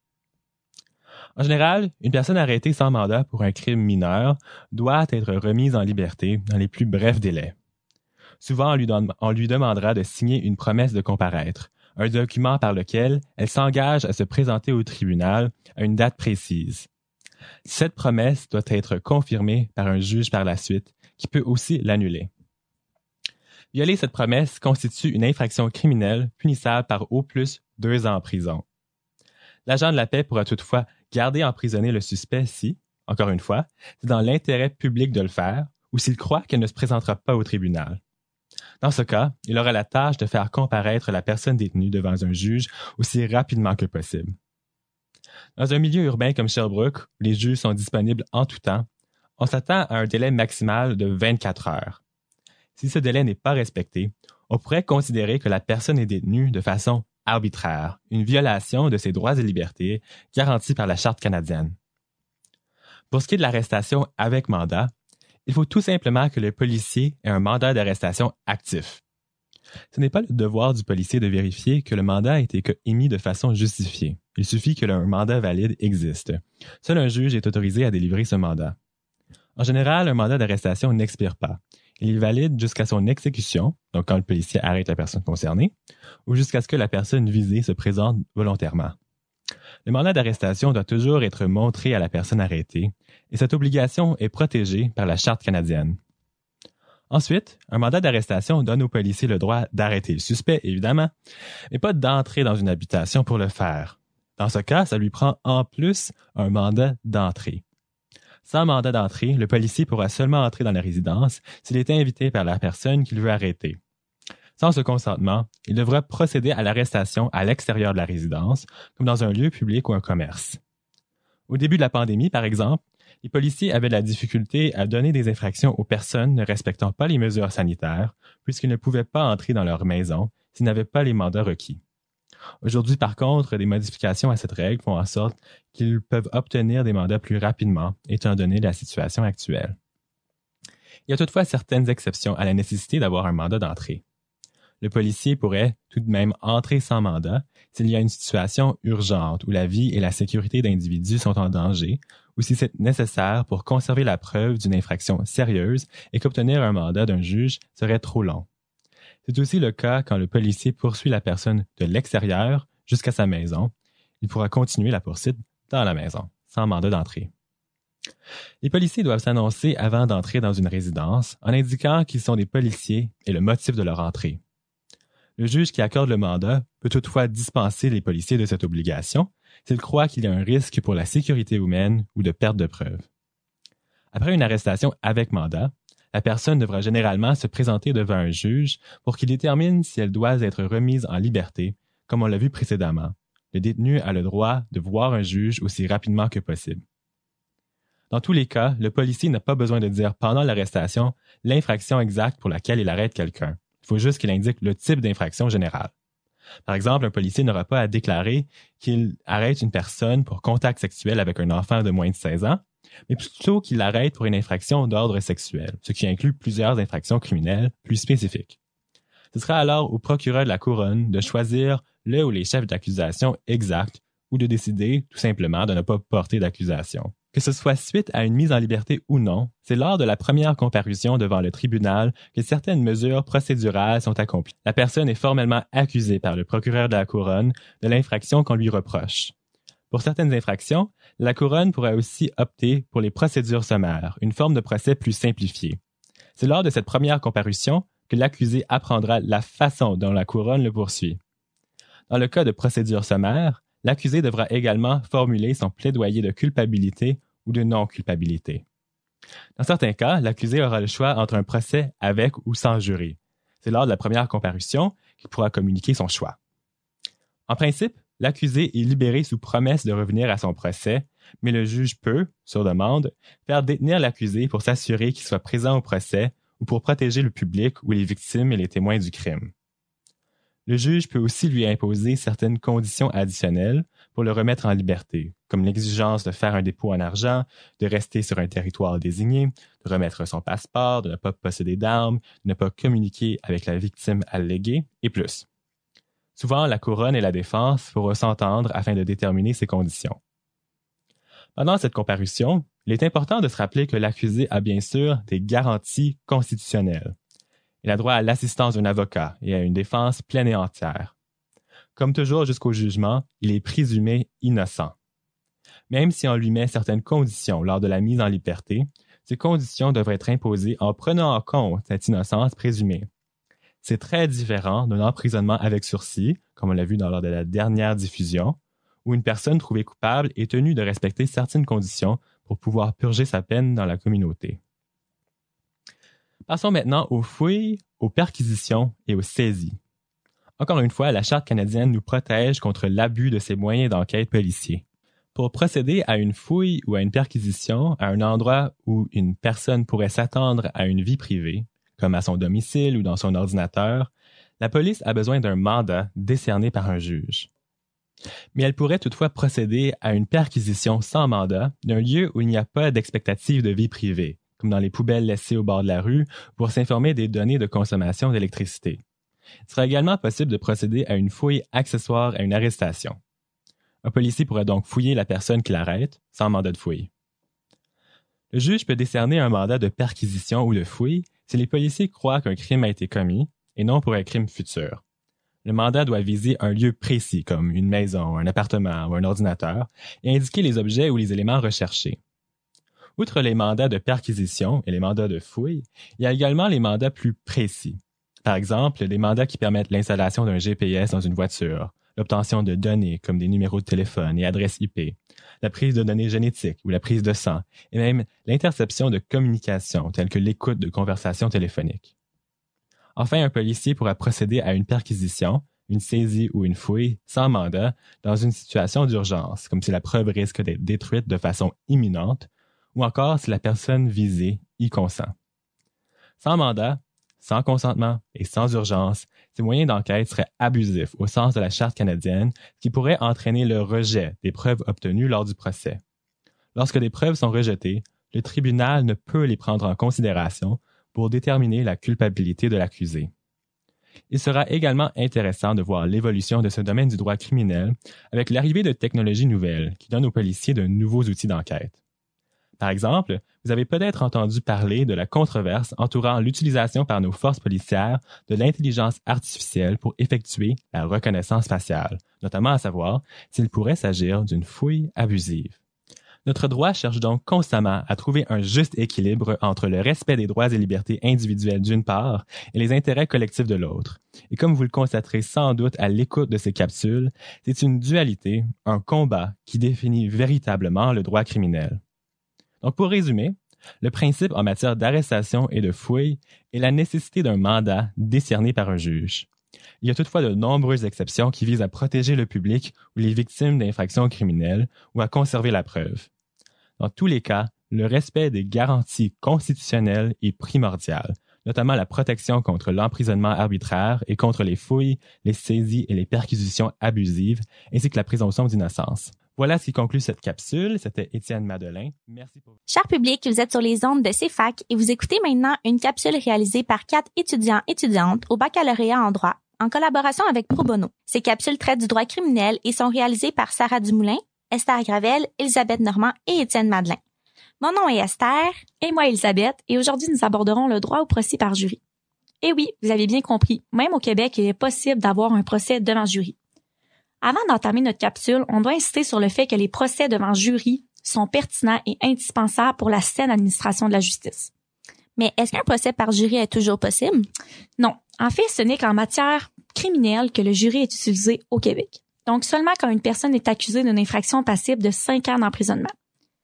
En général, une personne arrêtée sans mandat pour un crime mineur doit être remise en liberté dans les plus brefs délais. Souvent, on lui, don- on lui demandera de signer une promesse de comparaître, un document par lequel elle s'engage à se présenter au tribunal à une date précise. Cette promesse doit être confirmée par un juge par la suite, qui peut aussi l'annuler. Violer cette promesse constitue une infraction criminelle punissable par au plus deux ans en prison. L'agent de la paix pourra toutefois garder emprisonné le suspect si, encore une fois, c'est dans l'intérêt public de le faire ou s'il croit qu'elle ne se présentera pas au tribunal. Dans ce cas, il aura la tâche de faire comparaître la personne détenue devant un juge aussi rapidement que possible. Dans un milieu urbain comme Sherbrooke, où les juges sont disponibles en tout temps, on s'attend à un délai maximal de vingt-quatre heures. Si ce délai n'est pas respecté, on pourrait considérer que la personne est détenue de façon arbitraire, une violation de ses droits et libertés garantis par la Charte canadienne. Pour ce qui est de l'arrestation avec mandat, il faut tout simplement que le policier ait un mandat d'arrestation actif. Ce n'est pas le devoir du policier de vérifier que le mandat a été émis de façon justifiée. Il suffit que un mandat valide existe. Seul un juge est autorisé à délivrer ce mandat. En général, un mandat d'arrestation n'expire pas. Il est valide jusqu'à son exécution, donc quand le policier arrête la personne concernée, ou jusqu'à ce que la personne visée se présente volontairement. Le mandat d'arrestation doit toujours être montré à la personne arrêtée, et cette obligation est protégée par la Charte canadienne. Ensuite, un mandat d'arrestation donne au policier le droit d'arrêter le suspect, évidemment, mais pas d'entrer dans une habitation pour le faire. Dans ce cas, ça lui prend en plus un mandat d'entrée. Sans mandat d'entrée, le policier pourra seulement entrer dans la résidence s'il est invité par la personne qu'il veut arrêter. Sans ce consentement, il devra procéder à l'arrestation à l'extérieur de la résidence, comme dans un lieu public ou un commerce. Au début de la pandémie, par exemple, les policiers avaient de la difficulté à donner des infractions aux personnes ne respectant pas les mesures sanitaires, puisqu'ils ne pouvaient pas entrer dans leur maison s'ils n'avaient pas les mandats requis. Aujourd'hui, par contre, des modifications à cette règle font en sorte qu'ils peuvent obtenir des mandats plus rapidement, étant donné la situation actuelle. Il y a toutefois certaines exceptions à la nécessité d'avoir un mandat d'entrée. Le policier pourrait tout de même entrer sans mandat s'il y a une situation urgente où la vie et la sécurité d'individus sont en danger ou si c'est nécessaire pour conserver la preuve d'une infraction sérieuse et qu'obtenir un mandat d'un juge serait trop long. C'est aussi le cas quand le policier poursuit la personne de l'extérieur jusqu'à sa maison. Il pourra continuer la poursuite dans la maison, sans mandat d'entrée. Les policiers doivent s'annoncer avant d'entrer dans une résidence en indiquant qu'ils sont des policiers et le motif de leur entrée. Le juge qui accorde le mandat peut toutefois dispenser les policiers de cette obligation s'il croit qu'il y a un risque pour la sécurité humaine ou de perte de preuves. Après une arrestation avec mandat, la personne devra généralement se présenter devant un juge pour qu'il détermine si elle doit être remise en liberté, comme on l'a vu précédemment. Le détenu a le droit de voir un juge aussi rapidement que possible. Dans tous les cas, le policier n'a pas besoin de dire pendant l'arrestation l'infraction exacte pour laquelle il arrête quelqu'un. Il faut juste qu'il indique le type d'infraction générale. Par exemple, un policier n'aura pas à déclarer qu'il arrête une personne pour contact sexuel avec un enfant de moins de seize ans, mais plutôt qu'il l'arrête pour une infraction d'ordre sexuel, ce qui inclut plusieurs infractions criminelles plus spécifiques. Ce sera alors au procureur de la Couronne de choisir le ou les chefs d'accusation exacts ou de décider tout simplement de ne pas porter d'accusation. Que ce soit suite à une mise en liberté ou non, c'est lors de la première comparution devant le tribunal que certaines mesures procédurales sont accomplies. La personne est formellement accusée par le procureur de la Couronne de l'infraction qu'on lui reproche. Pour certaines infractions, la Couronne pourrait aussi opter pour les procédures sommaires, une forme de procès plus simplifiée. C'est lors de cette première comparution que l'accusé apprendra la façon dont la Couronne le poursuit. Dans le cas de procédure sommaire, l'accusé devra également formuler son plaidoyer de culpabilité ou de non-culpabilité. Dans certains cas, l'accusé aura le choix entre un procès avec ou sans jury. C'est lors de la première comparution qu'il pourra communiquer son choix. En principe, l'accusé est libéré sous promesse de revenir à son procès, mais le juge peut, sur demande, faire détenir l'accusé pour s'assurer qu'il soit présent au procès ou pour protéger le public ou les victimes et les témoins du crime. Le juge peut aussi lui imposer certaines conditions additionnelles pour le remettre en liberté, comme l'exigence de faire un dépôt en argent, de rester sur un territoire désigné, de remettre son passeport, de ne pas posséder d'armes, de ne pas communiquer avec la victime alléguée, et plus. Souvent, la Couronne et la défense pourront s'entendre afin de déterminer ces conditions. Pendant cette comparution, il est important de se rappeler que l'accusé a bien sûr des garanties constitutionnelles. Il a droit à l'assistance d'un avocat et à une défense pleine et entière. Comme toujours jusqu'au jugement, il est présumé innocent. Même si on lui met certaines conditions lors de la mise en liberté, ces conditions devraient être imposées en prenant en compte cette innocence présumée. C'est très différent d'un emprisonnement avec sursis, comme on l'a vu dans lors de la dernière diffusion, où une personne trouvée coupable est tenue de respecter certaines conditions pour pouvoir purger sa peine dans la communauté. Passons maintenant aux fouilles, aux perquisitions et aux saisies. Encore une fois, la Charte canadienne nous protège contre l'abus de ces moyens d'enquête policiers. Pour procéder à une fouille ou à une perquisition à un endroit où une personne pourrait s'attendre à une vie privée, comme à son domicile ou dans son ordinateur, la police a besoin d'un mandat décerné par un juge. Mais elle pourrait toutefois procéder à une perquisition sans mandat d'un lieu où il n'y a pas d'expectative de vie privée, comme dans les poubelles laissées au bord de la rue, pour s'informer des données de consommation d'électricité. Il sera également possible de procéder à une fouille accessoire à une arrestation. Un policier pourrait donc fouiller la personne qui l'arrête, sans mandat de fouille. Le juge peut décerner un mandat de perquisition ou de fouille si les policiers croient qu'un crime a été commis, et non pour un crime futur. Le mandat doit viser un lieu précis, comme une maison, un appartement ou un ordinateur, et indiquer les objets ou les éléments recherchés. Outre les mandats de perquisition et les mandats de fouille, il y a également les mandats plus précis. Par exemple, des mandats qui permettent l'installation d'un G P S dans une voiture, l'obtention de données comme des numéros de téléphone et adresses I P, la prise de données génétiques ou la prise de sang, et même l'interception de communications telles que l'écoute de conversations téléphoniques. Enfin, un policier pourra procéder à une perquisition, une saisie ou une fouille sans mandat dans une situation d'urgence, comme si la preuve risque d'être détruite de façon imminente, ou encore si la personne visée y consent. Sans mandat, sans consentement et sans urgence, ces moyens d'enquête seraient abusifs au sens de la Charte canadienne, qui pourrait entraîner le rejet des preuves obtenues lors du procès. Lorsque des preuves sont rejetées, le tribunal ne peut les prendre en considération pour déterminer la culpabilité de l'accusé. Il sera également intéressant de voir l'évolution de ce domaine du droit criminel avec l'arrivée de technologies nouvelles qui donnent aux policiers de nouveaux outils d'enquête. Par exemple, vous avez peut-être entendu parler de la controverse entourant l'utilisation par nos forces policières de l'intelligence artificielle pour effectuer la reconnaissance faciale, notamment à savoir s'il pourrait s'agir d'une fouille abusive. Notre droit cherche donc constamment à trouver un juste équilibre entre le respect des droits et libertés individuelles d'une part et les intérêts collectifs de l'autre. Et comme vous le constaterez sans doute à l'écoute de ces capsules, c'est une dualité, un combat qui définit véritablement le droit criminel. Donc pour résumer, le principe en matière d'arrestation et de fouille est la nécessité d'un mandat décerné par un juge. Il y a toutefois de nombreuses exceptions qui visent à protéger le public ou les victimes d'infractions criminelles ou à conserver la preuve. Dans tous les cas, le respect des garanties constitutionnelles est primordial, notamment la protection contre l'emprisonnement arbitraire et contre les fouilles, les saisies et les perquisitions abusives, ainsi que la présomption d'innocence. Voilà ce qui conclut cette capsule. C'était Étienne Madelin. Merci pour... Cher public, vous êtes sur les ondes de CFAC et vous écoutez maintenant une capsule réalisée par quatre étudiants et étudiantes au baccalauréat en droit, en collaboration avec Pro Bono. Ces capsules traitent du droit criminel et sont réalisées par Sarah Dumoulin, Esther Gravel, Elisabeth Normand et Étienne Madelin. Mon nom est Esther. Et moi, Elisabeth, et aujourd'hui, nous aborderons le droit au procès par jury. Et oui, vous avez bien compris, même au Québec, il est possible d'avoir un procès devant jury. Avant d'entamer notre capsule, on doit insister sur le fait que les procès devant jury sont pertinents et indispensables pour la saine administration de la justice. Mais est-ce qu'un procès par jury est toujours possible? Non. En fait, ce n'est qu'en matière criminelle que le jury est utilisé au Québec. Donc, seulement quand une personne est accusée d'une infraction passible de cinq ans d'emprisonnement.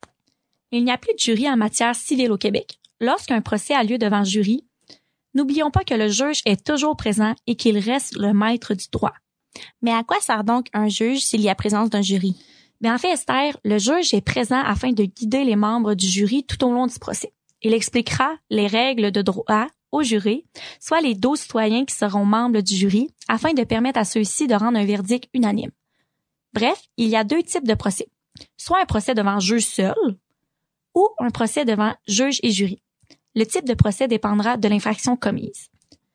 Il n'y a plus de jury en matière civile au Québec. Lorsqu'un procès a lieu devant jury, n'oublions pas que le juge est toujours présent et qu'il reste le maître du droit. Mais à quoi sert donc un juge s'il y a présence d'un jury? Bien, en fait, Esther, le juge est présent afin de guider les membres du jury tout au long du procès. Il expliquera les règles de droit au jury, soit les douze citoyens qui seront membres du jury, afin de permettre à ceux-ci de rendre un verdict unanime. Bref, il y a deux types de procès. Soit un procès devant juge seul, ou un procès devant juge et jury. Le type de procès dépendra de l'infraction commise.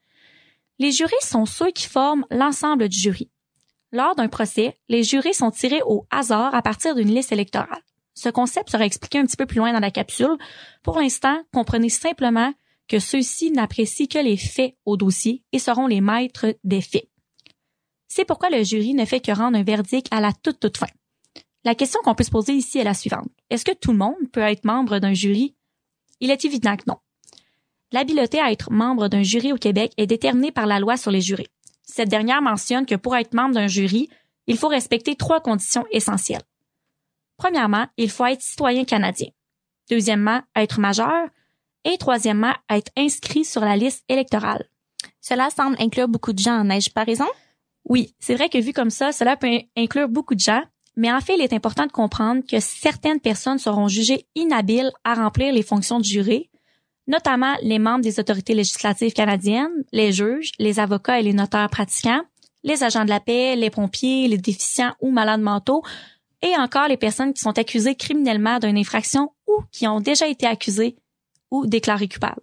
Les jurés sont ceux qui forment l'ensemble du jury. Lors d'un procès, les jurés sont tirés au hasard à partir d'une liste électorale. Ce concept sera expliqué un petit peu plus loin dans la capsule. Pour l'instant, comprenez simplement que ceux-ci n'apprécient que les faits au dossier et seront les maîtres des faits. C'est pourquoi le jury ne fait que rendre un verdict à la toute toute fin. La question qu'on peut se poser ici est la suivante. Est-ce que tout le monde peut être membre d'un jury? Il est évident que non. L'habileté à être membre d'un jury au Québec est déterminée par la loi sur les jurés. Cette dernière mentionne que pour être membre d'un jury, il faut respecter trois conditions essentielles. Premièrement, il faut être citoyen canadien. Deuxièmement, être majeur. Et troisièmement, être inscrit sur la liste électorale. Cela semble inclure beaucoup de gens, n'ai-je pas raison? Oui, c'est vrai que vu comme ça, cela peut inclure beaucoup de gens, mais en fait, il est important de comprendre que certaines personnes seront jugées inhabiles à remplir les fonctions de jury, notamment les membres des autorités législatives canadiennes, les juges, les avocats et les notaires pratiquants, les agents de la paix, les pompiers, les déficients ou malades mentaux, et encore les personnes qui sont accusées criminellement d'une infraction ou qui ont déjà été accusées ou déclarées coupables.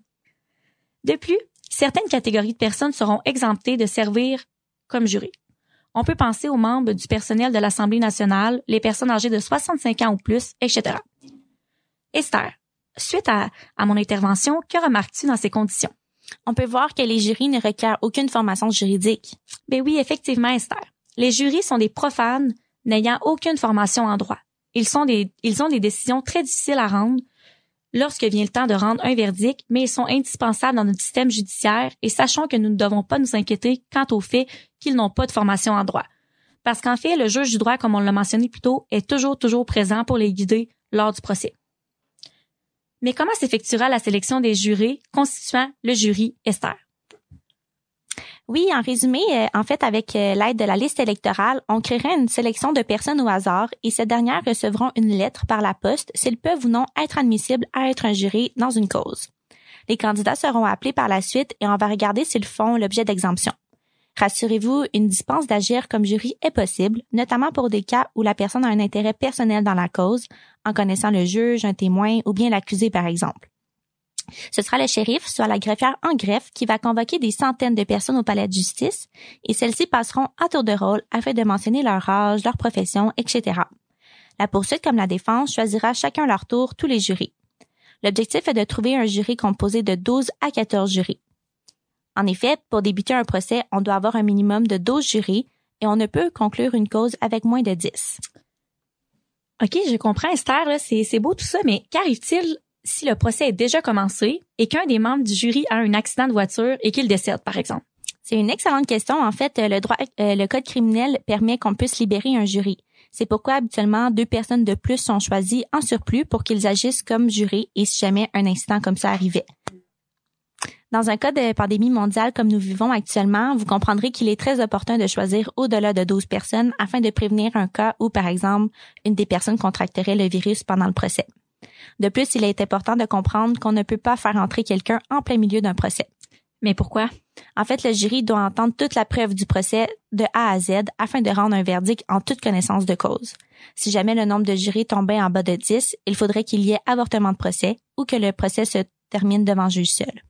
De plus, certaines catégories de personnes seront exemptées de servir comme jury. On peut penser aux membres du personnel de l'Assemblée nationale, les personnes âgées de soixante-cinq ans ou plus, et cetera. Esther, suite à, à mon intervention, que remarques-tu dans ces conditions? On peut voir que les jurys ne requièrent aucune formation juridique. Ben oui, effectivement, Esther. Les jurys sont des profanes n'ayant aucune formation en droit. Ils sont des, ils ont des décisions très difficiles à rendre lorsque vient le temps de rendre un verdict, mais ils sont indispensables dans notre système judiciaire et sachons que nous ne devons pas nous inquiéter quant au fait qu'ils n'ont pas de formation en droit. parce qu'en fait, le juge du droit, comme on l'a mentionné plus tôt, est toujours, toujours présent pour les guider lors du procès. Mais comment s'effectuera la sélection des jurés constituant le jury, Esther? Oui, en résumé, euh, en fait, avec euh, l'aide de la liste électorale, on créerait une sélection de personnes au hasard et ces dernières recevront une lettre par la poste s'ils peuvent ou non être admissibles à être un jury dans une cause. Les candidats seront appelés par la suite et on va regarder s'ils font l'objet d'exemption. Rassurez-vous, une dispense d'agir comme jury est possible, notamment pour des cas où la personne a un intérêt personnel dans la cause, en connaissant le juge, un témoin ou bien l'accusé par exemple. Ce sera le shérif, soit la greffière en greffe, qui va convoquer des centaines de personnes au palais de justice et celles-ci passeront à tour de rôle afin de mentionner leur âge, leur profession, et cetera. La poursuite comme la défense choisira chacun leur tour tous les jurys. L'objectif est de trouver un jury composé de douze à quatorze jurys. En effet, pour débuter un procès, on doit avoir un minimum de douze jurys et on ne peut conclure une cause avec moins de dix. OK, je comprends, Esther, là, c'est, c'est beau tout ça, mais qu'arrive-t-il si le procès est déjà commencé et qu'un des membres du jury a un accident de voiture et qu'il décède, par exemple? C'est une excellente question. En fait, le droit, euh, le code criminel permet qu'on puisse libérer un jury. C'est pourquoi habituellement deux personnes de plus sont choisies en surplus pour qu'ils agissent comme jurés et si jamais un incident comme ça arrivait. Dans un cas de pandémie mondiale comme nous vivons actuellement, vous comprendrez qu'il est très opportun de choisir au-delà de douze personnes afin de prévenir un cas où, par exemple, une des personnes contracterait le virus pendant le procès. De plus, il est important de comprendre qu'on ne peut pas faire entrer quelqu'un en plein milieu d'un procès. Mais pourquoi? En fait, le jury doit entendre toute la preuve du procès de A à Z afin de rendre un verdict en toute connaissance de cause. Si jamais le nombre de jurys tombait en bas de dix, il faudrait qu'il y ait avortement de procès ou que le procès se termine devant juge seul.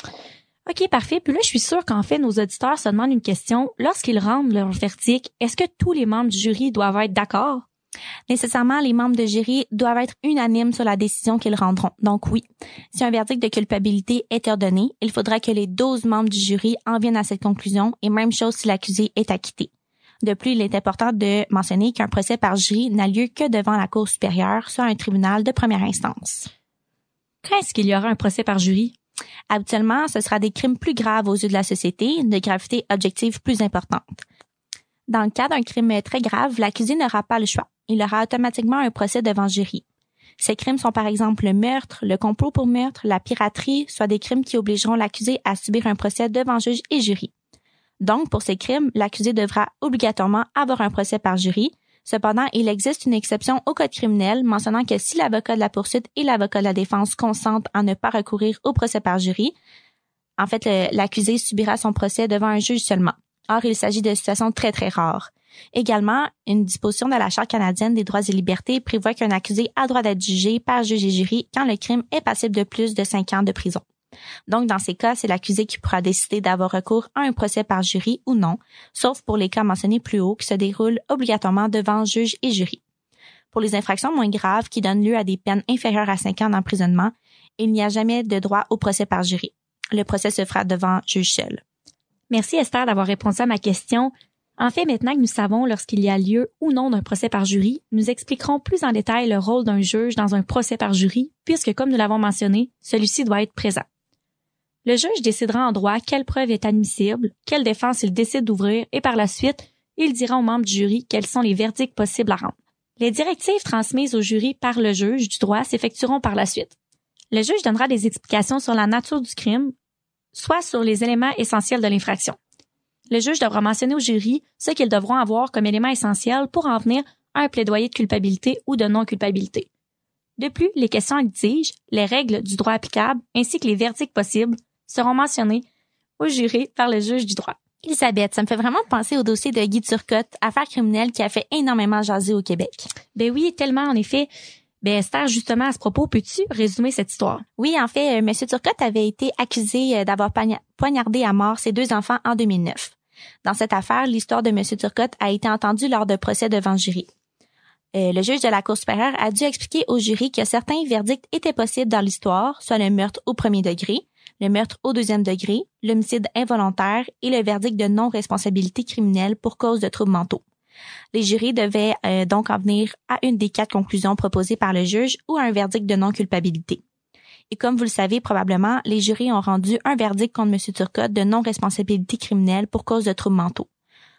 OK, parfait. Puis là, je suis sûre qu'en fait, nos auditeurs se demandent une question. Lorsqu'ils rendent leur verdict, est-ce que tous les membres du jury doivent être d'accord? Nécessairement, les membres de jury doivent être unanimes sur la décision qu'ils rendront. Donc oui, si un verdict de culpabilité est ordonné, il faudra que les douze membres du jury en viennent à cette conclusion et même chose si l'accusé est acquitté. De plus, il est important de mentionner qu'un procès par jury n'a lieu que devant la Cour supérieure, soit un tribunal de première instance. Quand est-ce qu'il y aura un procès par jury? Habituellement, ce sera des crimes plus graves aux yeux de la société, de gravité objective plus importante. Dans le cas d'un crime très grave, l'accusé n'aura pas le choix. Il aura automatiquement un procès devant jury. Ces crimes sont par exemple le meurtre, le complot pour meurtre, la piraterie, soit des crimes qui obligeront l'accusé à subir un procès devant juge et jury. Donc, pour ces crimes, l'accusé devra obligatoirement avoir un procès par jury. Cependant, il existe une exception au code criminel mentionnant que si l'avocat de la poursuite et l'avocat de la défense consentent à ne pas recourir au procès par jury, en fait, le, l'accusé subira son procès devant un juge seulement. Or, il s'agit de situations très, très rares. Également, une disposition de la Charte canadienne des droits et libertés prévoit qu'un accusé a droit d'être jugé par juge et jury quand le crime est passible de plus de cinq ans de prison. Donc, dans ces cas, c'est l'accusé qui pourra décider d'avoir recours à un procès par jury ou non, sauf pour les cas mentionnés plus haut qui se déroulent obligatoirement devant juge et jury. Pour les infractions moins graves qui donnent lieu à des peines inférieures à cinq ans d'emprisonnement, il n'y a jamais de droit au procès par jury. Le procès se fera devant juge seul. Merci Esther d'avoir répondu à ma question. En fait, maintenant que nous savons lorsqu'il y a lieu ou non d'un procès par jury, nous expliquerons plus en détail le rôle d'un juge dans un procès par jury, puisque, comme nous l'avons mentionné, celui-ci doit être présent. Le juge décidera en droit quelle preuve est admissible, quelle défense il décide d'ouvrir, et par la suite, il dira aux membres du jury quels sont les verdicts possibles à rendre. Les directives transmises au jury par le juge du droit s'effectueront par la suite. Le juge donnera des explications sur la nature du crime, soit sur les éléments essentiels de l'infraction. Le juge devra mentionner au jury ce qu'ils devront avoir comme élément essentiel pour en venir à un plaidoyer de culpabilité ou de non-culpabilité. De plus, les questions à litige, les règles du droit applicable ainsi que les verdicts possibles seront mentionnés au jury par le juge du droit. Elisabeth, ça me fait vraiment penser au dossier de Guy Turcotte, affaire criminelle qui a fait énormément jaser au Québec. Ben oui, tellement en effet. Ben Esther, justement, à ce propos, peux-tu résumer cette histoire? Oui, en fait, M. Turcotte avait été accusé d'avoir poignardé à mort ses deux enfants en deux mille neuf. Dans cette affaire, l'histoire de M. Turcotte a été entendue lors de procès devant le jury. Euh, le juge de la Cour supérieure a dû expliquer au jury que certains verdicts étaient possibles dans l'histoire, soit le meurtre au premier degré, le meurtre au deuxième degré, l'homicide involontaire et le verdict de non-responsabilité criminelle pour cause de troubles mentaux. Les jurys devaient euh, donc en venir à une des quatre conclusions proposées par le juge ou à un verdict de non-culpabilité. Et comme vous le savez probablement, les jurys ont rendu un verdict contre M. Turcotte de non-responsabilité criminelle pour cause de troubles mentaux.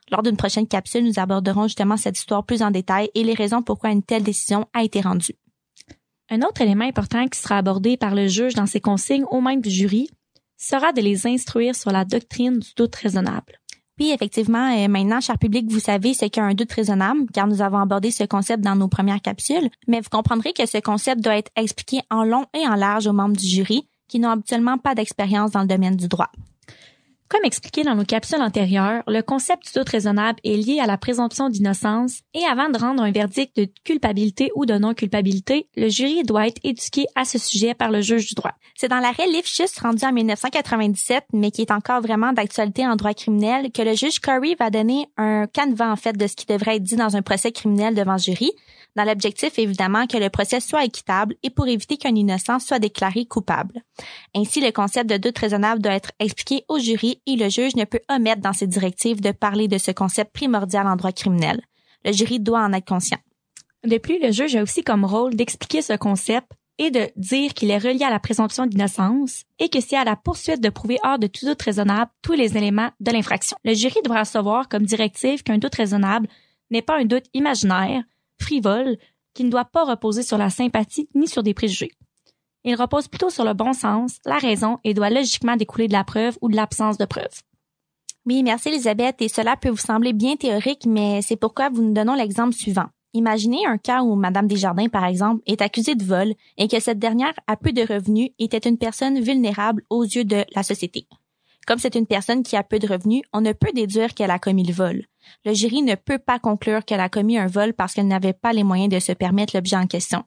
Lors d'une prochaine capsule, nous aborderons justement cette histoire plus en détail et les raisons pourquoi une telle décision a été rendue. Un autre élément important qui sera abordé par le juge dans ses consignes aux membres du jury sera de les instruire sur la doctrine du doute raisonnable. Oui, effectivement, euh, maintenant, cher public, vous savez ce qu'est un doute raisonnable, car nous avons abordé ce concept dans nos premières capsules, mais vous comprendrez que ce concept doit être expliqué en long et en large aux membres du jury qui n'ont habituellement pas d'expérience dans le domaine du droit. Comme expliqué dans nos capsules antérieures, le concept du doute raisonnable est lié à la présomption d'innocence et avant de rendre un verdict de culpabilité ou de non-culpabilité, le jury doit être éduqué à ce sujet par le juge du droit. C'est dans l'arrêt Lifchus rendu en dix-neuf cent quatre-vingt-dix-sept, mais qui est encore vraiment d'actualité en droit criminel, que le juge Corey va donner un canevas en fait de ce qui devrait être dit dans un procès criminel devant le jury, dans l'objectif évidemment que le procès soit équitable et pour éviter qu'un innocent soit déclaré coupable. Ainsi, le concept de doute raisonnable doit être expliqué au jury et le juge ne peut omettre dans ses directives de parler de ce concept primordial en droit criminel. Le jury doit en être conscient. De plus, le juge a aussi comme rôle d'expliquer ce concept et de dire qu'il est relié à la présomption d'innocence et que c'est à la poursuite de prouver hors de tout doute raisonnable tous les éléments de l'infraction. Le jury devra recevoir comme directive qu'un doute raisonnable n'est pas un doute imaginaire, frivole, qui ne doit pas reposer sur la sympathie ni sur des préjugés. Il repose plutôt sur le bon sens, la raison et doit logiquement découler de la preuve ou de l'absence de preuve. Oui, merci Elisabeth, et cela peut vous sembler bien théorique, mais c'est pourquoi nous donnons l'exemple suivant. Imaginez un cas où Madame Desjardins, par exemple, est accusée de vol et que cette dernière a peu de revenus et était une personne vulnérable aux yeux de la société. Comme c'est une personne qui a peu de revenus, on ne peut déduire qu'elle a commis le vol. Le jury ne peut pas conclure qu'elle a commis un vol parce qu'elle n'avait pas les moyens de se permettre l'objet en question.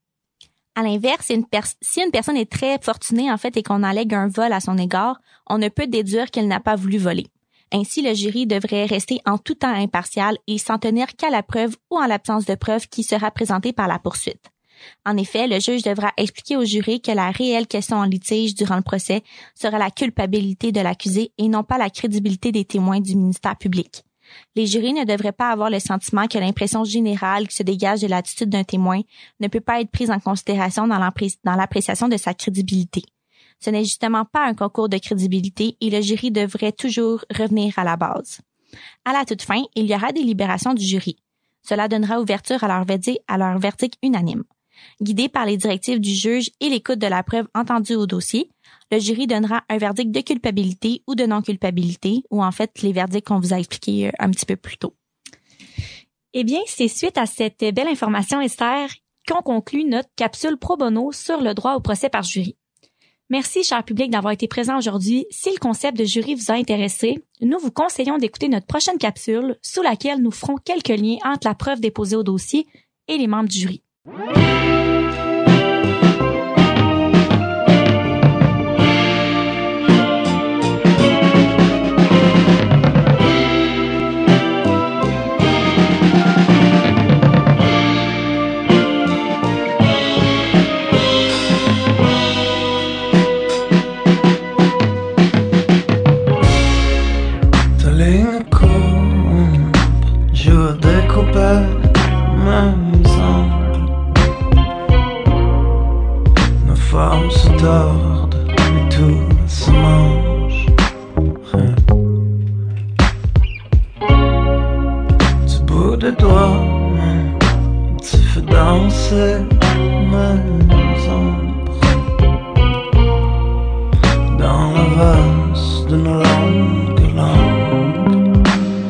À l'inverse, si une, pers- si une personne est très fortunée en fait et qu'on allègue un vol à son égard, on ne peut déduire qu'elle n'a pas voulu voler. Ainsi, le jury devrait rester en tout temps impartial et s'en tenir qu'à la preuve ou en l'absence de preuve qui sera présentée par la poursuite. En effet, le juge devra expliquer au jury que la réelle question en litige durant le procès sera la culpabilité de l'accusé et non pas la crédibilité des témoins du ministère public. Les jurys ne devraient pas avoir le sentiment que l'impression générale qui se dégage de l'attitude d'un témoin ne peut pas être prise en considération dans, dans l'appréciation de sa crédibilité. Ce n'est justement pas un concours de crédibilité et le jury devrait toujours revenir à la base. À la toute fin, il y aura des libérations du jury. Cela donnera ouverture à leur verdict, à leur verdict unanime. Guidé par les directives du juge et l'écoute de la preuve entendue au dossier, le jury donnera un verdict de culpabilité ou de non-culpabilité, ou en fait les verdicts qu'on vous a expliqués un petit peu plus tôt. Eh bien, c'est suite à cette belle information, Esther, qu'on conclut notre capsule pro bono sur le droit au procès par jury. Merci, cher public, d'avoir été présent aujourd'hui. Si le concept de jury vous a intéressé, nous vous conseillons d'écouter notre prochaine capsule, sous laquelle nous ferons quelques liens entre la preuve déposée au dossier et les membres du jury. Nos formes se tordent, mais tout se mange. Du bout des doigts, tu fais danser mes ombres dans la valse de nos longues langues.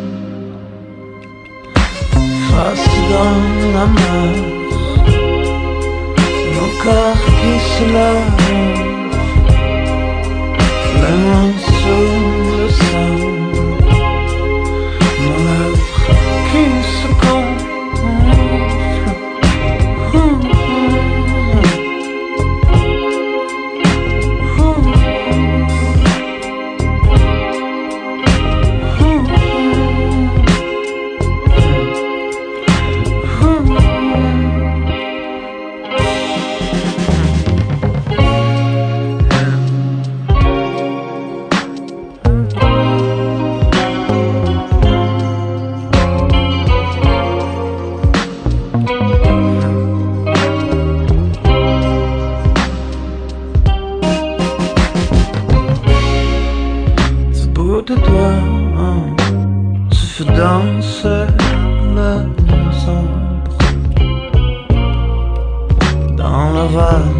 Face dans la mer, nos corps qui se lavent, les mains sous le sable, nos lèvres qui se gonflent.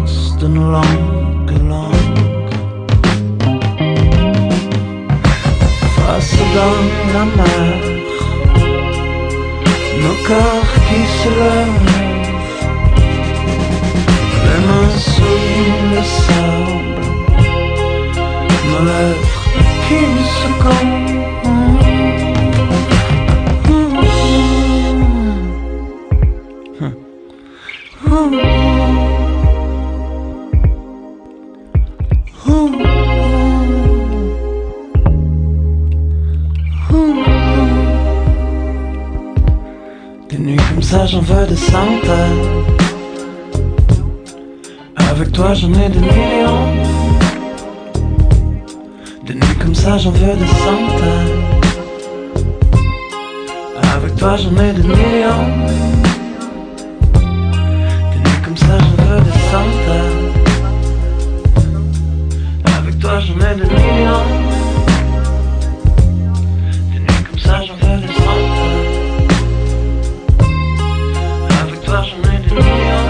silence d'une longue langue. Face dans la mer, nos corps qui se lèvent, les mains sous le sable, nos lèvres qui se collent. Des nuits comme ça j'en veux des centaines. Avec toi j'en ai des millions. Des nuits comme ça j'en veux des centaines. Avec toi j'en ai des millions. Des nuits comme ça j'en veux des centaines. Avec toi j'en ai des millions. Des nuits comme ça j'en veux des centaines. Avec toi j'en ai des millions.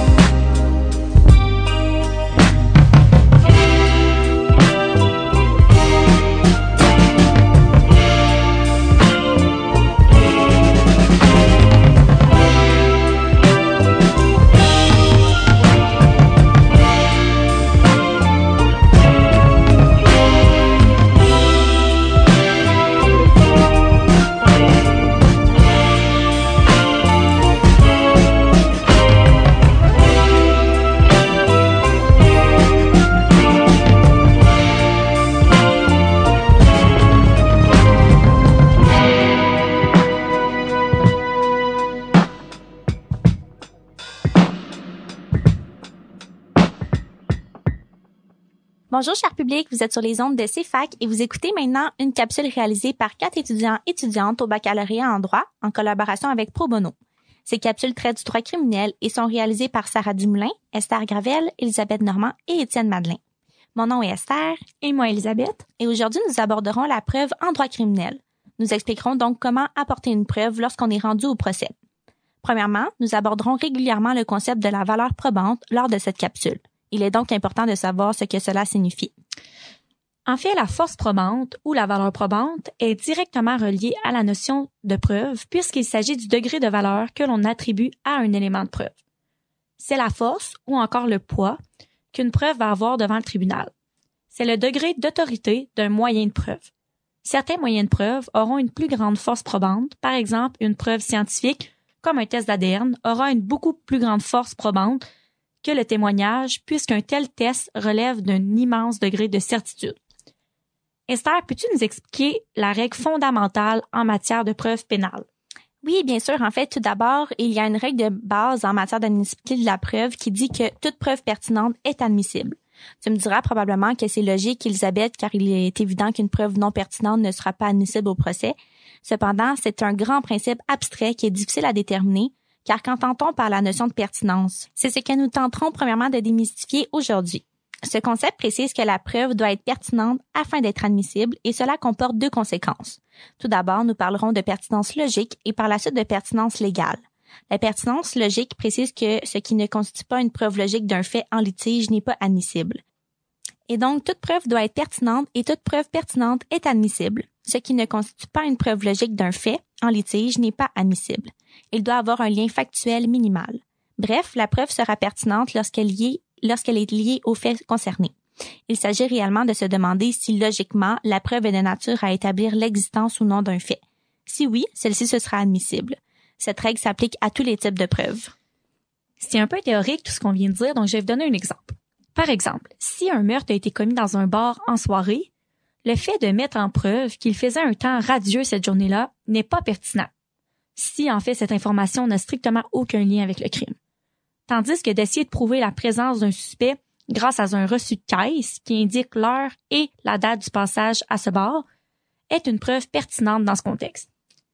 Bonjour, cher public, vous êtes sur les ondes de C F A C et vous écoutez maintenant une capsule réalisée par quatre étudiants et étudiantes au baccalauréat en droit en collaboration avec Pro Bono. Ces capsules traitent du droit criminel et sont réalisées par Sarah Dumoulin, Esther Gravel, Elisabeth Normand et Étienne Madeleine. Mon nom est Esther. Et moi, Elisabeth. Et aujourd'hui, nous aborderons la preuve en droit criminel. Nous expliquerons donc comment apporter une preuve lorsqu'on est rendu au procès. Premièrement, nous aborderons régulièrement le concept de la valeur probante lors de cette capsule. Il est donc important de savoir ce que cela signifie. En fait, la force probante ou la valeur probante est directement reliée à la notion de preuve puisqu'il s'agit du degré de valeur que l'on attribue à un élément de preuve. C'est la force ou encore le poids qu'une preuve va avoir devant le tribunal. C'est le degré d'autorité d'un moyen de preuve. Certains moyens de preuve auront une plus grande force probante. Par exemple, une preuve scientifique, comme un test d'A D N, aura une beaucoup plus grande force probante que le témoignage, puisqu'un tel test relève d'un immense degré de certitude. Esther, peux-tu nous expliquer la règle fondamentale en matière de preuve pénale? Oui, bien sûr. En fait, tout d'abord, il y a une règle de base en matière d'admissibilité de la preuve qui dit que toute preuve pertinente est admissible. Tu me diras probablement que c'est logique, Elisabeth, car il est évident qu'une preuve non pertinente ne sera pas admissible au procès. Cependant, c'est un grand principe abstrait qui est difficile à déterminer, car qu'entend-on par la notion de pertinence? C'est ce que nous tenterons premièrement de démystifier aujourd'hui. Ce concept précise que la preuve doit être pertinente afin d'être admissible et cela comporte deux conséquences. Tout d'abord, nous parlerons de pertinence logique et par la suite de pertinence légale. La pertinence logique précise que ce qui ne constitue pas une preuve logique d'un fait en litige n'est pas admissible. Et donc, toute preuve doit être pertinente et toute preuve pertinente est admissible. Ce qui ne constitue pas une preuve logique d'un fait en litige n'est pas admissible. Il doit avoir un lien factuel minimal. Bref, la preuve sera pertinente lorsqu'elle est liée, lorsqu'elle est liée au fait concerné. Il s'agit réellement de se demander si logiquement la preuve est de nature à établir l'existence ou non d'un fait. Si oui, celle-ci ce sera admissible. Cette règle s'applique à tous les types de preuves. C'est un peu théorique tout ce qu'on vient de dire, donc je vais vous donner un exemple. Par exemple, si un meurtre a été commis dans un bar en soirée, le fait de mettre en preuve qu'il faisait un temps radieux cette journée-là n'est pas pertinent, si en fait cette information n'a strictement aucun lien avec le crime. Tandis que d'essayer de prouver la présence d'un suspect grâce à un reçu de caisse qui indique l'heure et la date du passage à ce bar est une preuve pertinente dans ce contexte.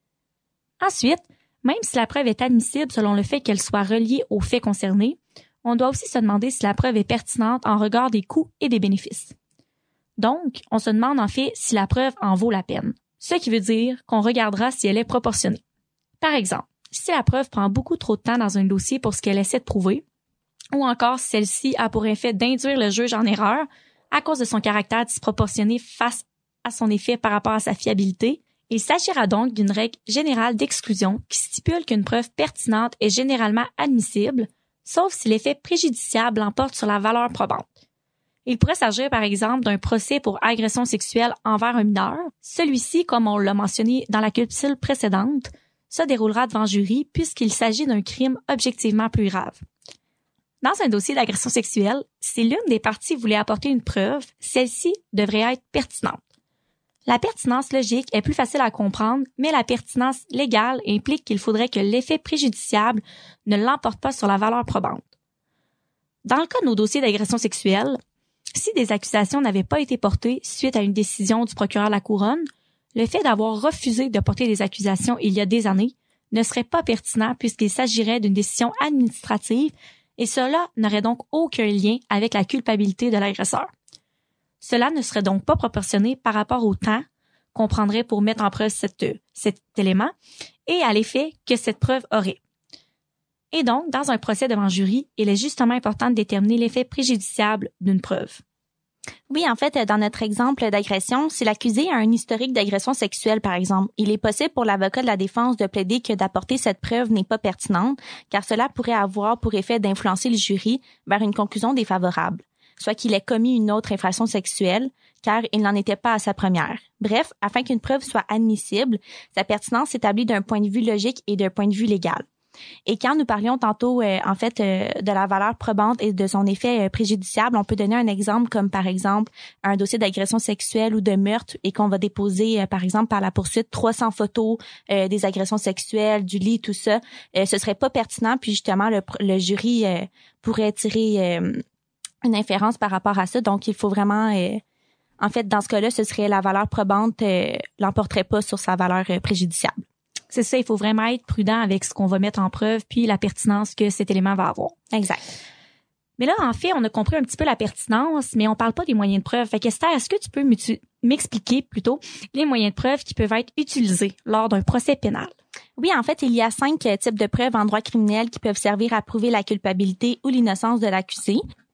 Ensuite, même si la preuve est admissible selon le fait qu'elle soit reliée aux faits concernés, on doit aussi se demander si la preuve est pertinente en regard des coûts et des bénéfices. Donc, on se demande en fait si la preuve en vaut la peine, ce qui veut dire qu'on regardera si elle est proportionnée. Par exemple, si la preuve prend beaucoup trop de temps dans un dossier pour ce qu'elle essaie de prouver, ou encore celle-ci a pour effet d'induire le juge en erreur à cause de son caractère disproportionné face à son effet par rapport à sa fiabilité. Il s'agira donc d'une règle générale d'exclusion qui stipule qu'une preuve pertinente est généralement admissible, sauf si l'effet préjudiciable l'emporte sur la valeur probante. Il pourrait s'agir par exemple d'un procès pour agression sexuelle envers un mineur. Celui-ci, comme on l'a mentionné dans la capsule précédente, se déroulera devant jury puisqu'il s'agit d'un crime objectivement plus grave. Dans un dossier d'agression sexuelle, si l'une des parties voulait apporter une preuve, celle-ci devrait être pertinente. La pertinence logique est plus facile à comprendre, mais la pertinence légale implique qu'il faudrait que l'effet préjudiciable ne l'emporte pas sur la valeur probante. Dans le cas de nos dossiers d'agression sexuelle, si des accusations n'avaient pas été portées suite à une décision du procureur de la Couronne, le fait d'avoir refusé de porter des accusations il y a des années ne serait pas pertinent puisqu'il s'agirait d'une décision administrative et cela n'aurait donc aucun lien avec la culpabilité de l'agresseur. Cela ne serait donc pas proportionné par rapport au temps qu'on prendrait pour mettre en preuve cette, cet élément et à l'effet que cette preuve aurait. Et donc, dans un procès devant jury, il est justement important de déterminer l'effet préjudiciable d'une preuve. Oui, en fait, dans notre exemple d'agression, si l'accusé a un historique d'agression sexuelle, par exemple, il est possible pour l'avocat de la défense de plaider que d'apporter cette preuve n'est pas pertinente, car cela pourrait avoir pour effet d'influencer le jury vers une conclusion défavorable, soit qu'il ait commis une autre infraction sexuelle, car il n'en était pas à sa première. Bref, afin qu'une preuve soit admissible, sa pertinence s'établit d'un point de vue logique et d'un point de vue légal. Et quand nous parlions tantôt, euh, en fait, euh, de la valeur probante et de son effet euh, préjudiciable, on peut donner un exemple comme, par exemple, un dossier d'agression sexuelle ou de meurtre et qu'on va déposer, euh, par exemple, par la poursuite, trois cents photos euh, des agressions sexuelles, du lit, tout ça. Euh, ce serait pas pertinent, puis justement, le, le jury euh, pourrait tirer euh, une inférence par rapport à ça. Donc, il faut vraiment... Euh, en fait, dans ce cas-là, ce serait la valeur probante euh, l'emporterait pas sur sa valeur euh, préjudiciable. C'est ça, il faut vraiment être prudent avec ce qu'on va mettre en preuve puis la pertinence que cet élément va avoir. Exact. Mais là, en fait, on a compris un petit peu la pertinence, mais on parle pas des moyens de preuve. Fait qu'Esther, est-ce que tu peux m'expliquer plutôt les moyens de preuve qui peuvent être utilisés lors d'un procès pénal? Oui, en fait, il y a cinq types de preuves en droit criminel qui peuvent servir à prouver la culpabilité ou l'innocence de l'accusé.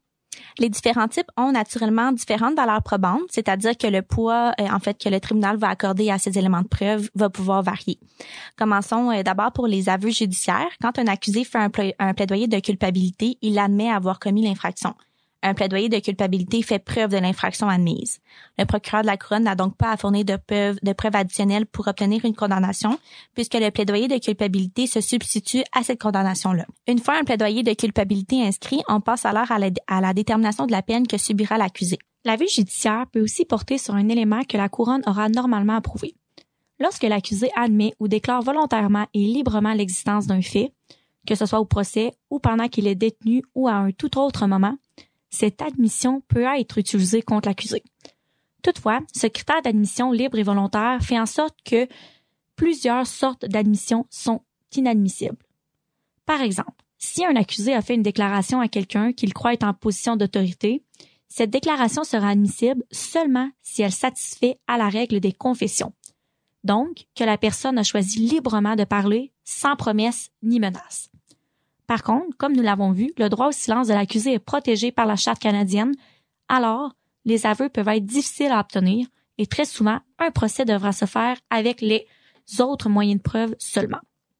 Les différents types ont naturellement différentes valeurs probantes, c'est-à-dire que le poids, euh, en fait, que le tribunal va accorder à ces éléments de preuve va pouvoir varier. Commençons euh, d'abord pour les aveux judiciaires. Quand un accusé fait un, pla- un plaidoyer de culpabilité, il admet avoir commis l'infraction. Un plaidoyer de culpabilité fait preuve de l'infraction admise. Le procureur de la Couronne n'a donc pas à fournir de preuves, de preuves additionnelles pour obtenir une condamnation, puisque le plaidoyer de culpabilité se substitue à cette condamnation-là. Une fois un plaidoyer de culpabilité inscrit, on passe alors à la, à la détermination de la peine que subira l'accusé. L'aveu judiciaire peut aussi porter sur un élément que la Couronne aura normalement approuvé. Lorsque l'accusé admet ou déclare volontairement et librement l'existence d'un fait, que ce soit au procès ou pendant qu'il est détenu ou à un tout autre moment, cette admission peut être utilisée contre l'accusé. Toutefois, ce critère d'admission libre et volontaire fait en sorte que plusieurs sortes d'admissions sont inadmissibles. Par exemple, si un accusé a fait une déclaration à quelqu'un qu'il croit être en position d'autorité, cette déclaration sera admissible seulement si elle satisfait à la règle des confessions. Donc, que la personne a choisi librement de parler sans promesse ni menace. Par contre, comme nous l'avons vu, le droit au silence de l'accusé est protégé par la Charte canadienne, alors les aveux peuvent être difficiles à obtenir et très souvent, un procès devra se faire avec les autres moyens de preuve seulement.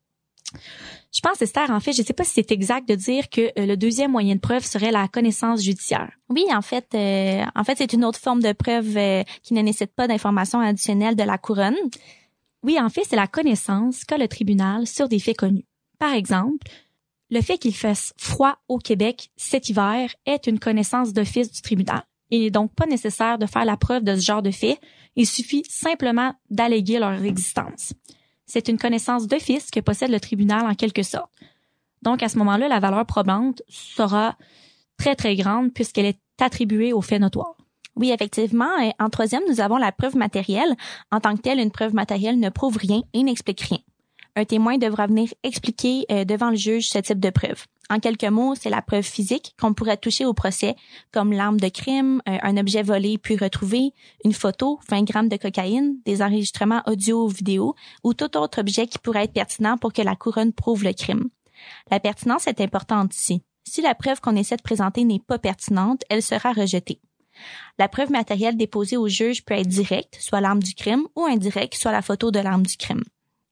Je pense, Esther, en fait, je ne sais pas si c'est exact de dire que euh, le deuxième moyen de preuve serait la connaissance judiciaire. Oui, en fait, euh, en fait, c'est une autre forme de preuve euh, qui ne nécessite pas d'informations additionnelles de la Couronne. Oui, en fait, c'est la connaissance qu'a le tribunal sur des faits connus. Par exemple, le fait qu'il fasse froid au Québec cet hiver est une connaissance d'office du tribunal. Il n'est donc pas nécessaire de faire la preuve de ce genre de fait. Il suffit simplement d'alléguer leur existence. C'est une connaissance d'office que possède le tribunal en quelque sorte. Donc, à ce moment-là, la valeur probante sera très, très grande puisqu'elle est attribuée aux faits notoires. Oui, effectivement. En troisième, nous avons la preuve matérielle. En tant que telle, une preuve matérielle ne prouve rien et n'explique rien. Un témoin devra venir expliquer euh, devant le juge ce type de preuve. En quelques mots, c'est la preuve physique qu'on pourrait toucher au procès, comme l'arme de crime, euh, un objet volé puis retrouvé, une photo, vingt grammes de cocaïne, des enregistrements audio ou vidéo, ou tout autre objet qui pourrait être pertinent pour que la Couronne prouve le crime. La pertinence est importante ici. Si la preuve qu'on essaie de présenter n'est pas pertinente, elle sera rejetée. La preuve matérielle déposée au juge peut être directe, soit l'arme du crime, ou indirecte, soit la photo de l'arme du crime.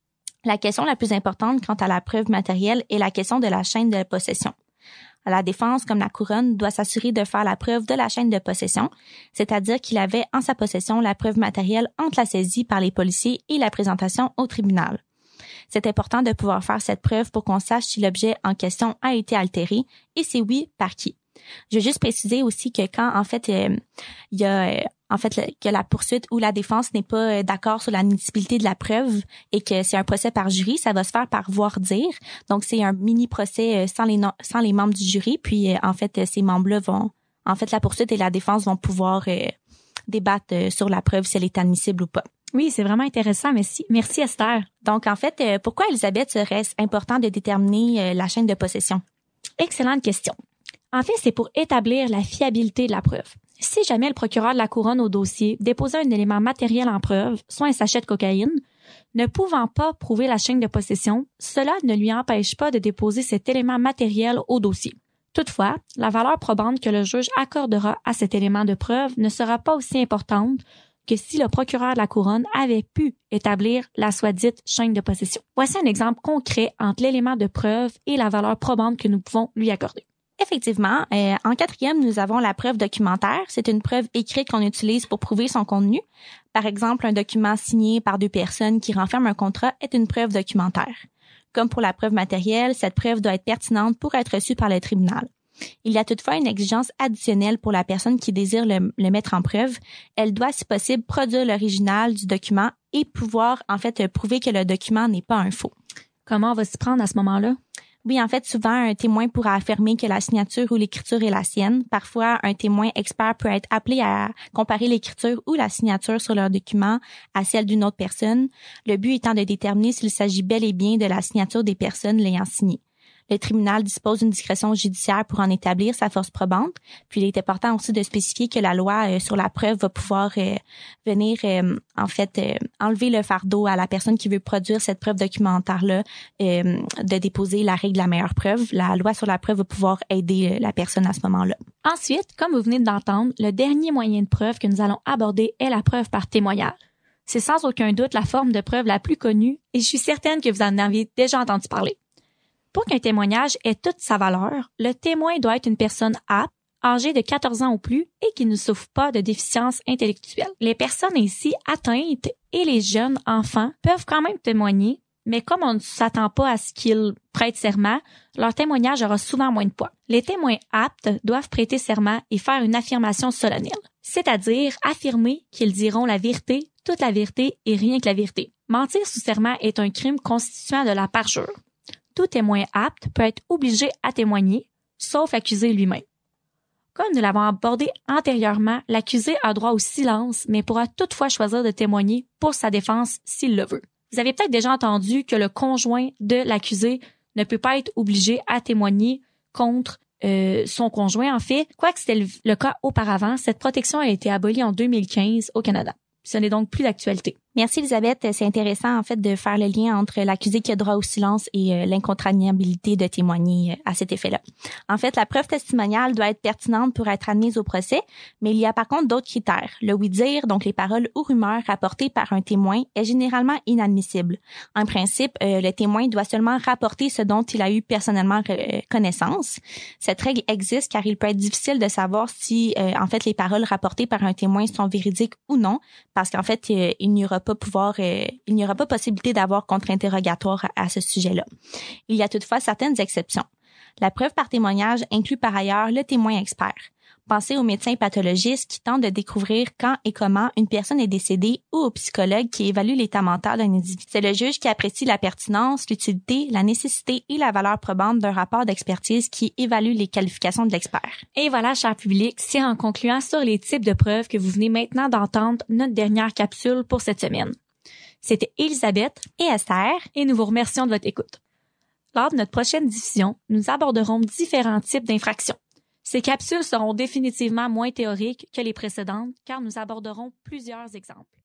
La question la plus importante quant à la preuve matérielle est la question de la chaîne de possession. La défense, comme la couronne, doit s'assurer de faire la preuve de la chaîne de possession, c'est-à-dire qu'il avait en sa possession la preuve matérielle entre la saisie par les policiers et la présentation au tribunal. C'est important de pouvoir faire cette preuve pour qu'on sache si l'objet en question a été altéré et si oui, par qui. Je veux juste préciser aussi que quand, en fait, euh, il y a, euh, en fait, le, que la poursuite ou la défense n'est pas euh, d'accord sur l'admissibilité de la preuve et que c'est un procès par jury, ça va se faire par voir dire. Donc, c'est un mini procès euh, sans les no- sans les membres du jury. Puis, euh, en fait, euh, ces membres-là vont, en fait, la poursuite et la défense vont pouvoir euh, débattre euh, sur la preuve si elle est admissible ou pas. Oui, c'est vraiment intéressant. Merci. Merci, Esther. Donc, en fait, euh, pourquoi, Elisabeth, serait-ce important de déterminer euh, la chaîne de possession? Excellente question. En fait, c'est pour établir la fiabilité de la preuve. Si jamais le procureur de la couronne au dossier déposait un élément matériel en preuve, soit un sachet de cocaïne, ne pouvant pas prouver la chaîne de possession, cela ne lui empêche pas de déposer cet élément matériel au dossier. Toutefois, la valeur probante que le juge accordera à cet élément de preuve ne sera pas aussi importante que si le procureur de la couronne avait pu établir la soi-dite chaîne de possession. Voici un exemple concret entre l'élément de preuve et la valeur probante que nous pouvons lui accorder. Effectivement, euh, en quatrième, nous avons la preuve documentaire. C'est une preuve écrite qu'on utilise pour prouver son contenu. Par exemple, un document signé par deux personnes qui renferme un contrat est une preuve documentaire. Comme pour la preuve matérielle, cette preuve doit être pertinente pour être reçue par le tribunal. Il y a toutefois une exigence additionnelle pour la personne qui désire le, le mettre en preuve. Elle doit, si possible, produire l'original du document et pouvoir, en fait, prouver que le document n'est pas un faux. Comment on va s'y prendre à ce moment-là? Oui, en fait, souvent, un témoin pourra affirmer que la signature ou l'écriture est la sienne. Parfois, un témoin expert peut être appelé à comparer l'écriture ou la signature sur leur document à celle d'une autre personne, le but étant de déterminer s'il s'agit bel et bien de la signature des personnes l'ayant signée. Le tribunal dispose d'une discrétion judiciaire pour en établir sa force probante. Puis, il est important aussi de spécifier que la loi euh, sur la preuve va pouvoir euh, venir, euh, en fait, euh, enlever le fardeau à la personne qui veut produire cette preuve documentaire-là, euh, de déposer la règle de la meilleure preuve. La loi sur la preuve va pouvoir aider euh, la personne à ce moment-là. Ensuite, comme vous venez d'entendre, le dernier moyen de preuve que nous allons aborder est la preuve par témoignage. C'est sans aucun doute la forme de preuve la plus connue et je suis certaine que vous en avez déjà entendu parler. Pour qu'un témoignage ait toute sa valeur, le témoin doit être une personne apte, âgée de quatorze ans ou plus et qui ne souffre pas de déficience intellectuelle. Les personnes ainsi atteintes et les jeunes enfants peuvent quand même témoigner, mais comme on ne s'attend pas à ce qu'ils prêtent serment, leur témoignage aura souvent moins de poids. Les témoins aptes doivent prêter serment et faire une affirmation solennelle, c'est-à-dire affirmer qu'ils diront la vérité, toute la vérité et rien que la vérité. Mentir sous serment est un crime constituant de la parjure. Tout témoin apte peut être obligé à témoigner, sauf l'accusé lui-même. Comme nous l'avons abordé antérieurement, l'accusé a droit au silence, mais pourra toutefois choisir de témoigner pour sa défense s'il le veut. Vous avez peut-être déjà entendu que le conjoint de l'accusé ne peut pas être obligé à témoigner contre euh, son conjoint. En fait, quoique c'était le, le cas auparavant, cette protection a été abolie en deux mille quinze au Canada. Ce n'est donc plus d'actualité. Merci, Elisabeth. C'est intéressant, en fait, de faire le lien entre l'accusé qui a droit au silence et euh, l'incontraniabilité de témoigner euh, à cet effet-là. En fait, la preuve testimoniale doit être pertinente pour être admise au procès, mais il y a par contre d'autres critères. Le oui-dire, donc les paroles ou rumeurs rapportées par un témoin, est généralement inadmissible. En principe, euh, le témoin doit seulement rapporter ce dont il a eu personnellement euh, connaissance. Cette règle existe car il peut être difficile de savoir si, euh, en fait, les paroles rapportées par un témoin sont véridiques ou non, parce qu'en fait, euh, il n'y aura pas pouvoir, euh, il n'y aura pas possibilité d'avoir contre-interrogatoire à, à ce sujet-là. Il y a toutefois certaines exceptions. La preuve par témoignage inclut par ailleurs le témoin expert. Pensez aux médecins pathologistes qui tentent de découvrir quand et comment une personne est décédée ou au psychologue qui évalue l'état mental d'un individu. C'est le juge qui apprécie la pertinence, l'utilité, la nécessité et la valeur probante d'un rapport d'expertise qui évalue les qualifications de l'expert. Et voilà, cher public, c'est en concluant sur les types de preuves que vous venez maintenant d'entendre notre dernière capsule pour cette semaine. C'était Elisabeth et Esther et nous vous remercions de votre écoute. Lors de notre prochaine diffusion, nous aborderons différents types d'infractions. Ces capsules seront définitivement moins théoriques que les précédentes car nous aborderons plusieurs exemples.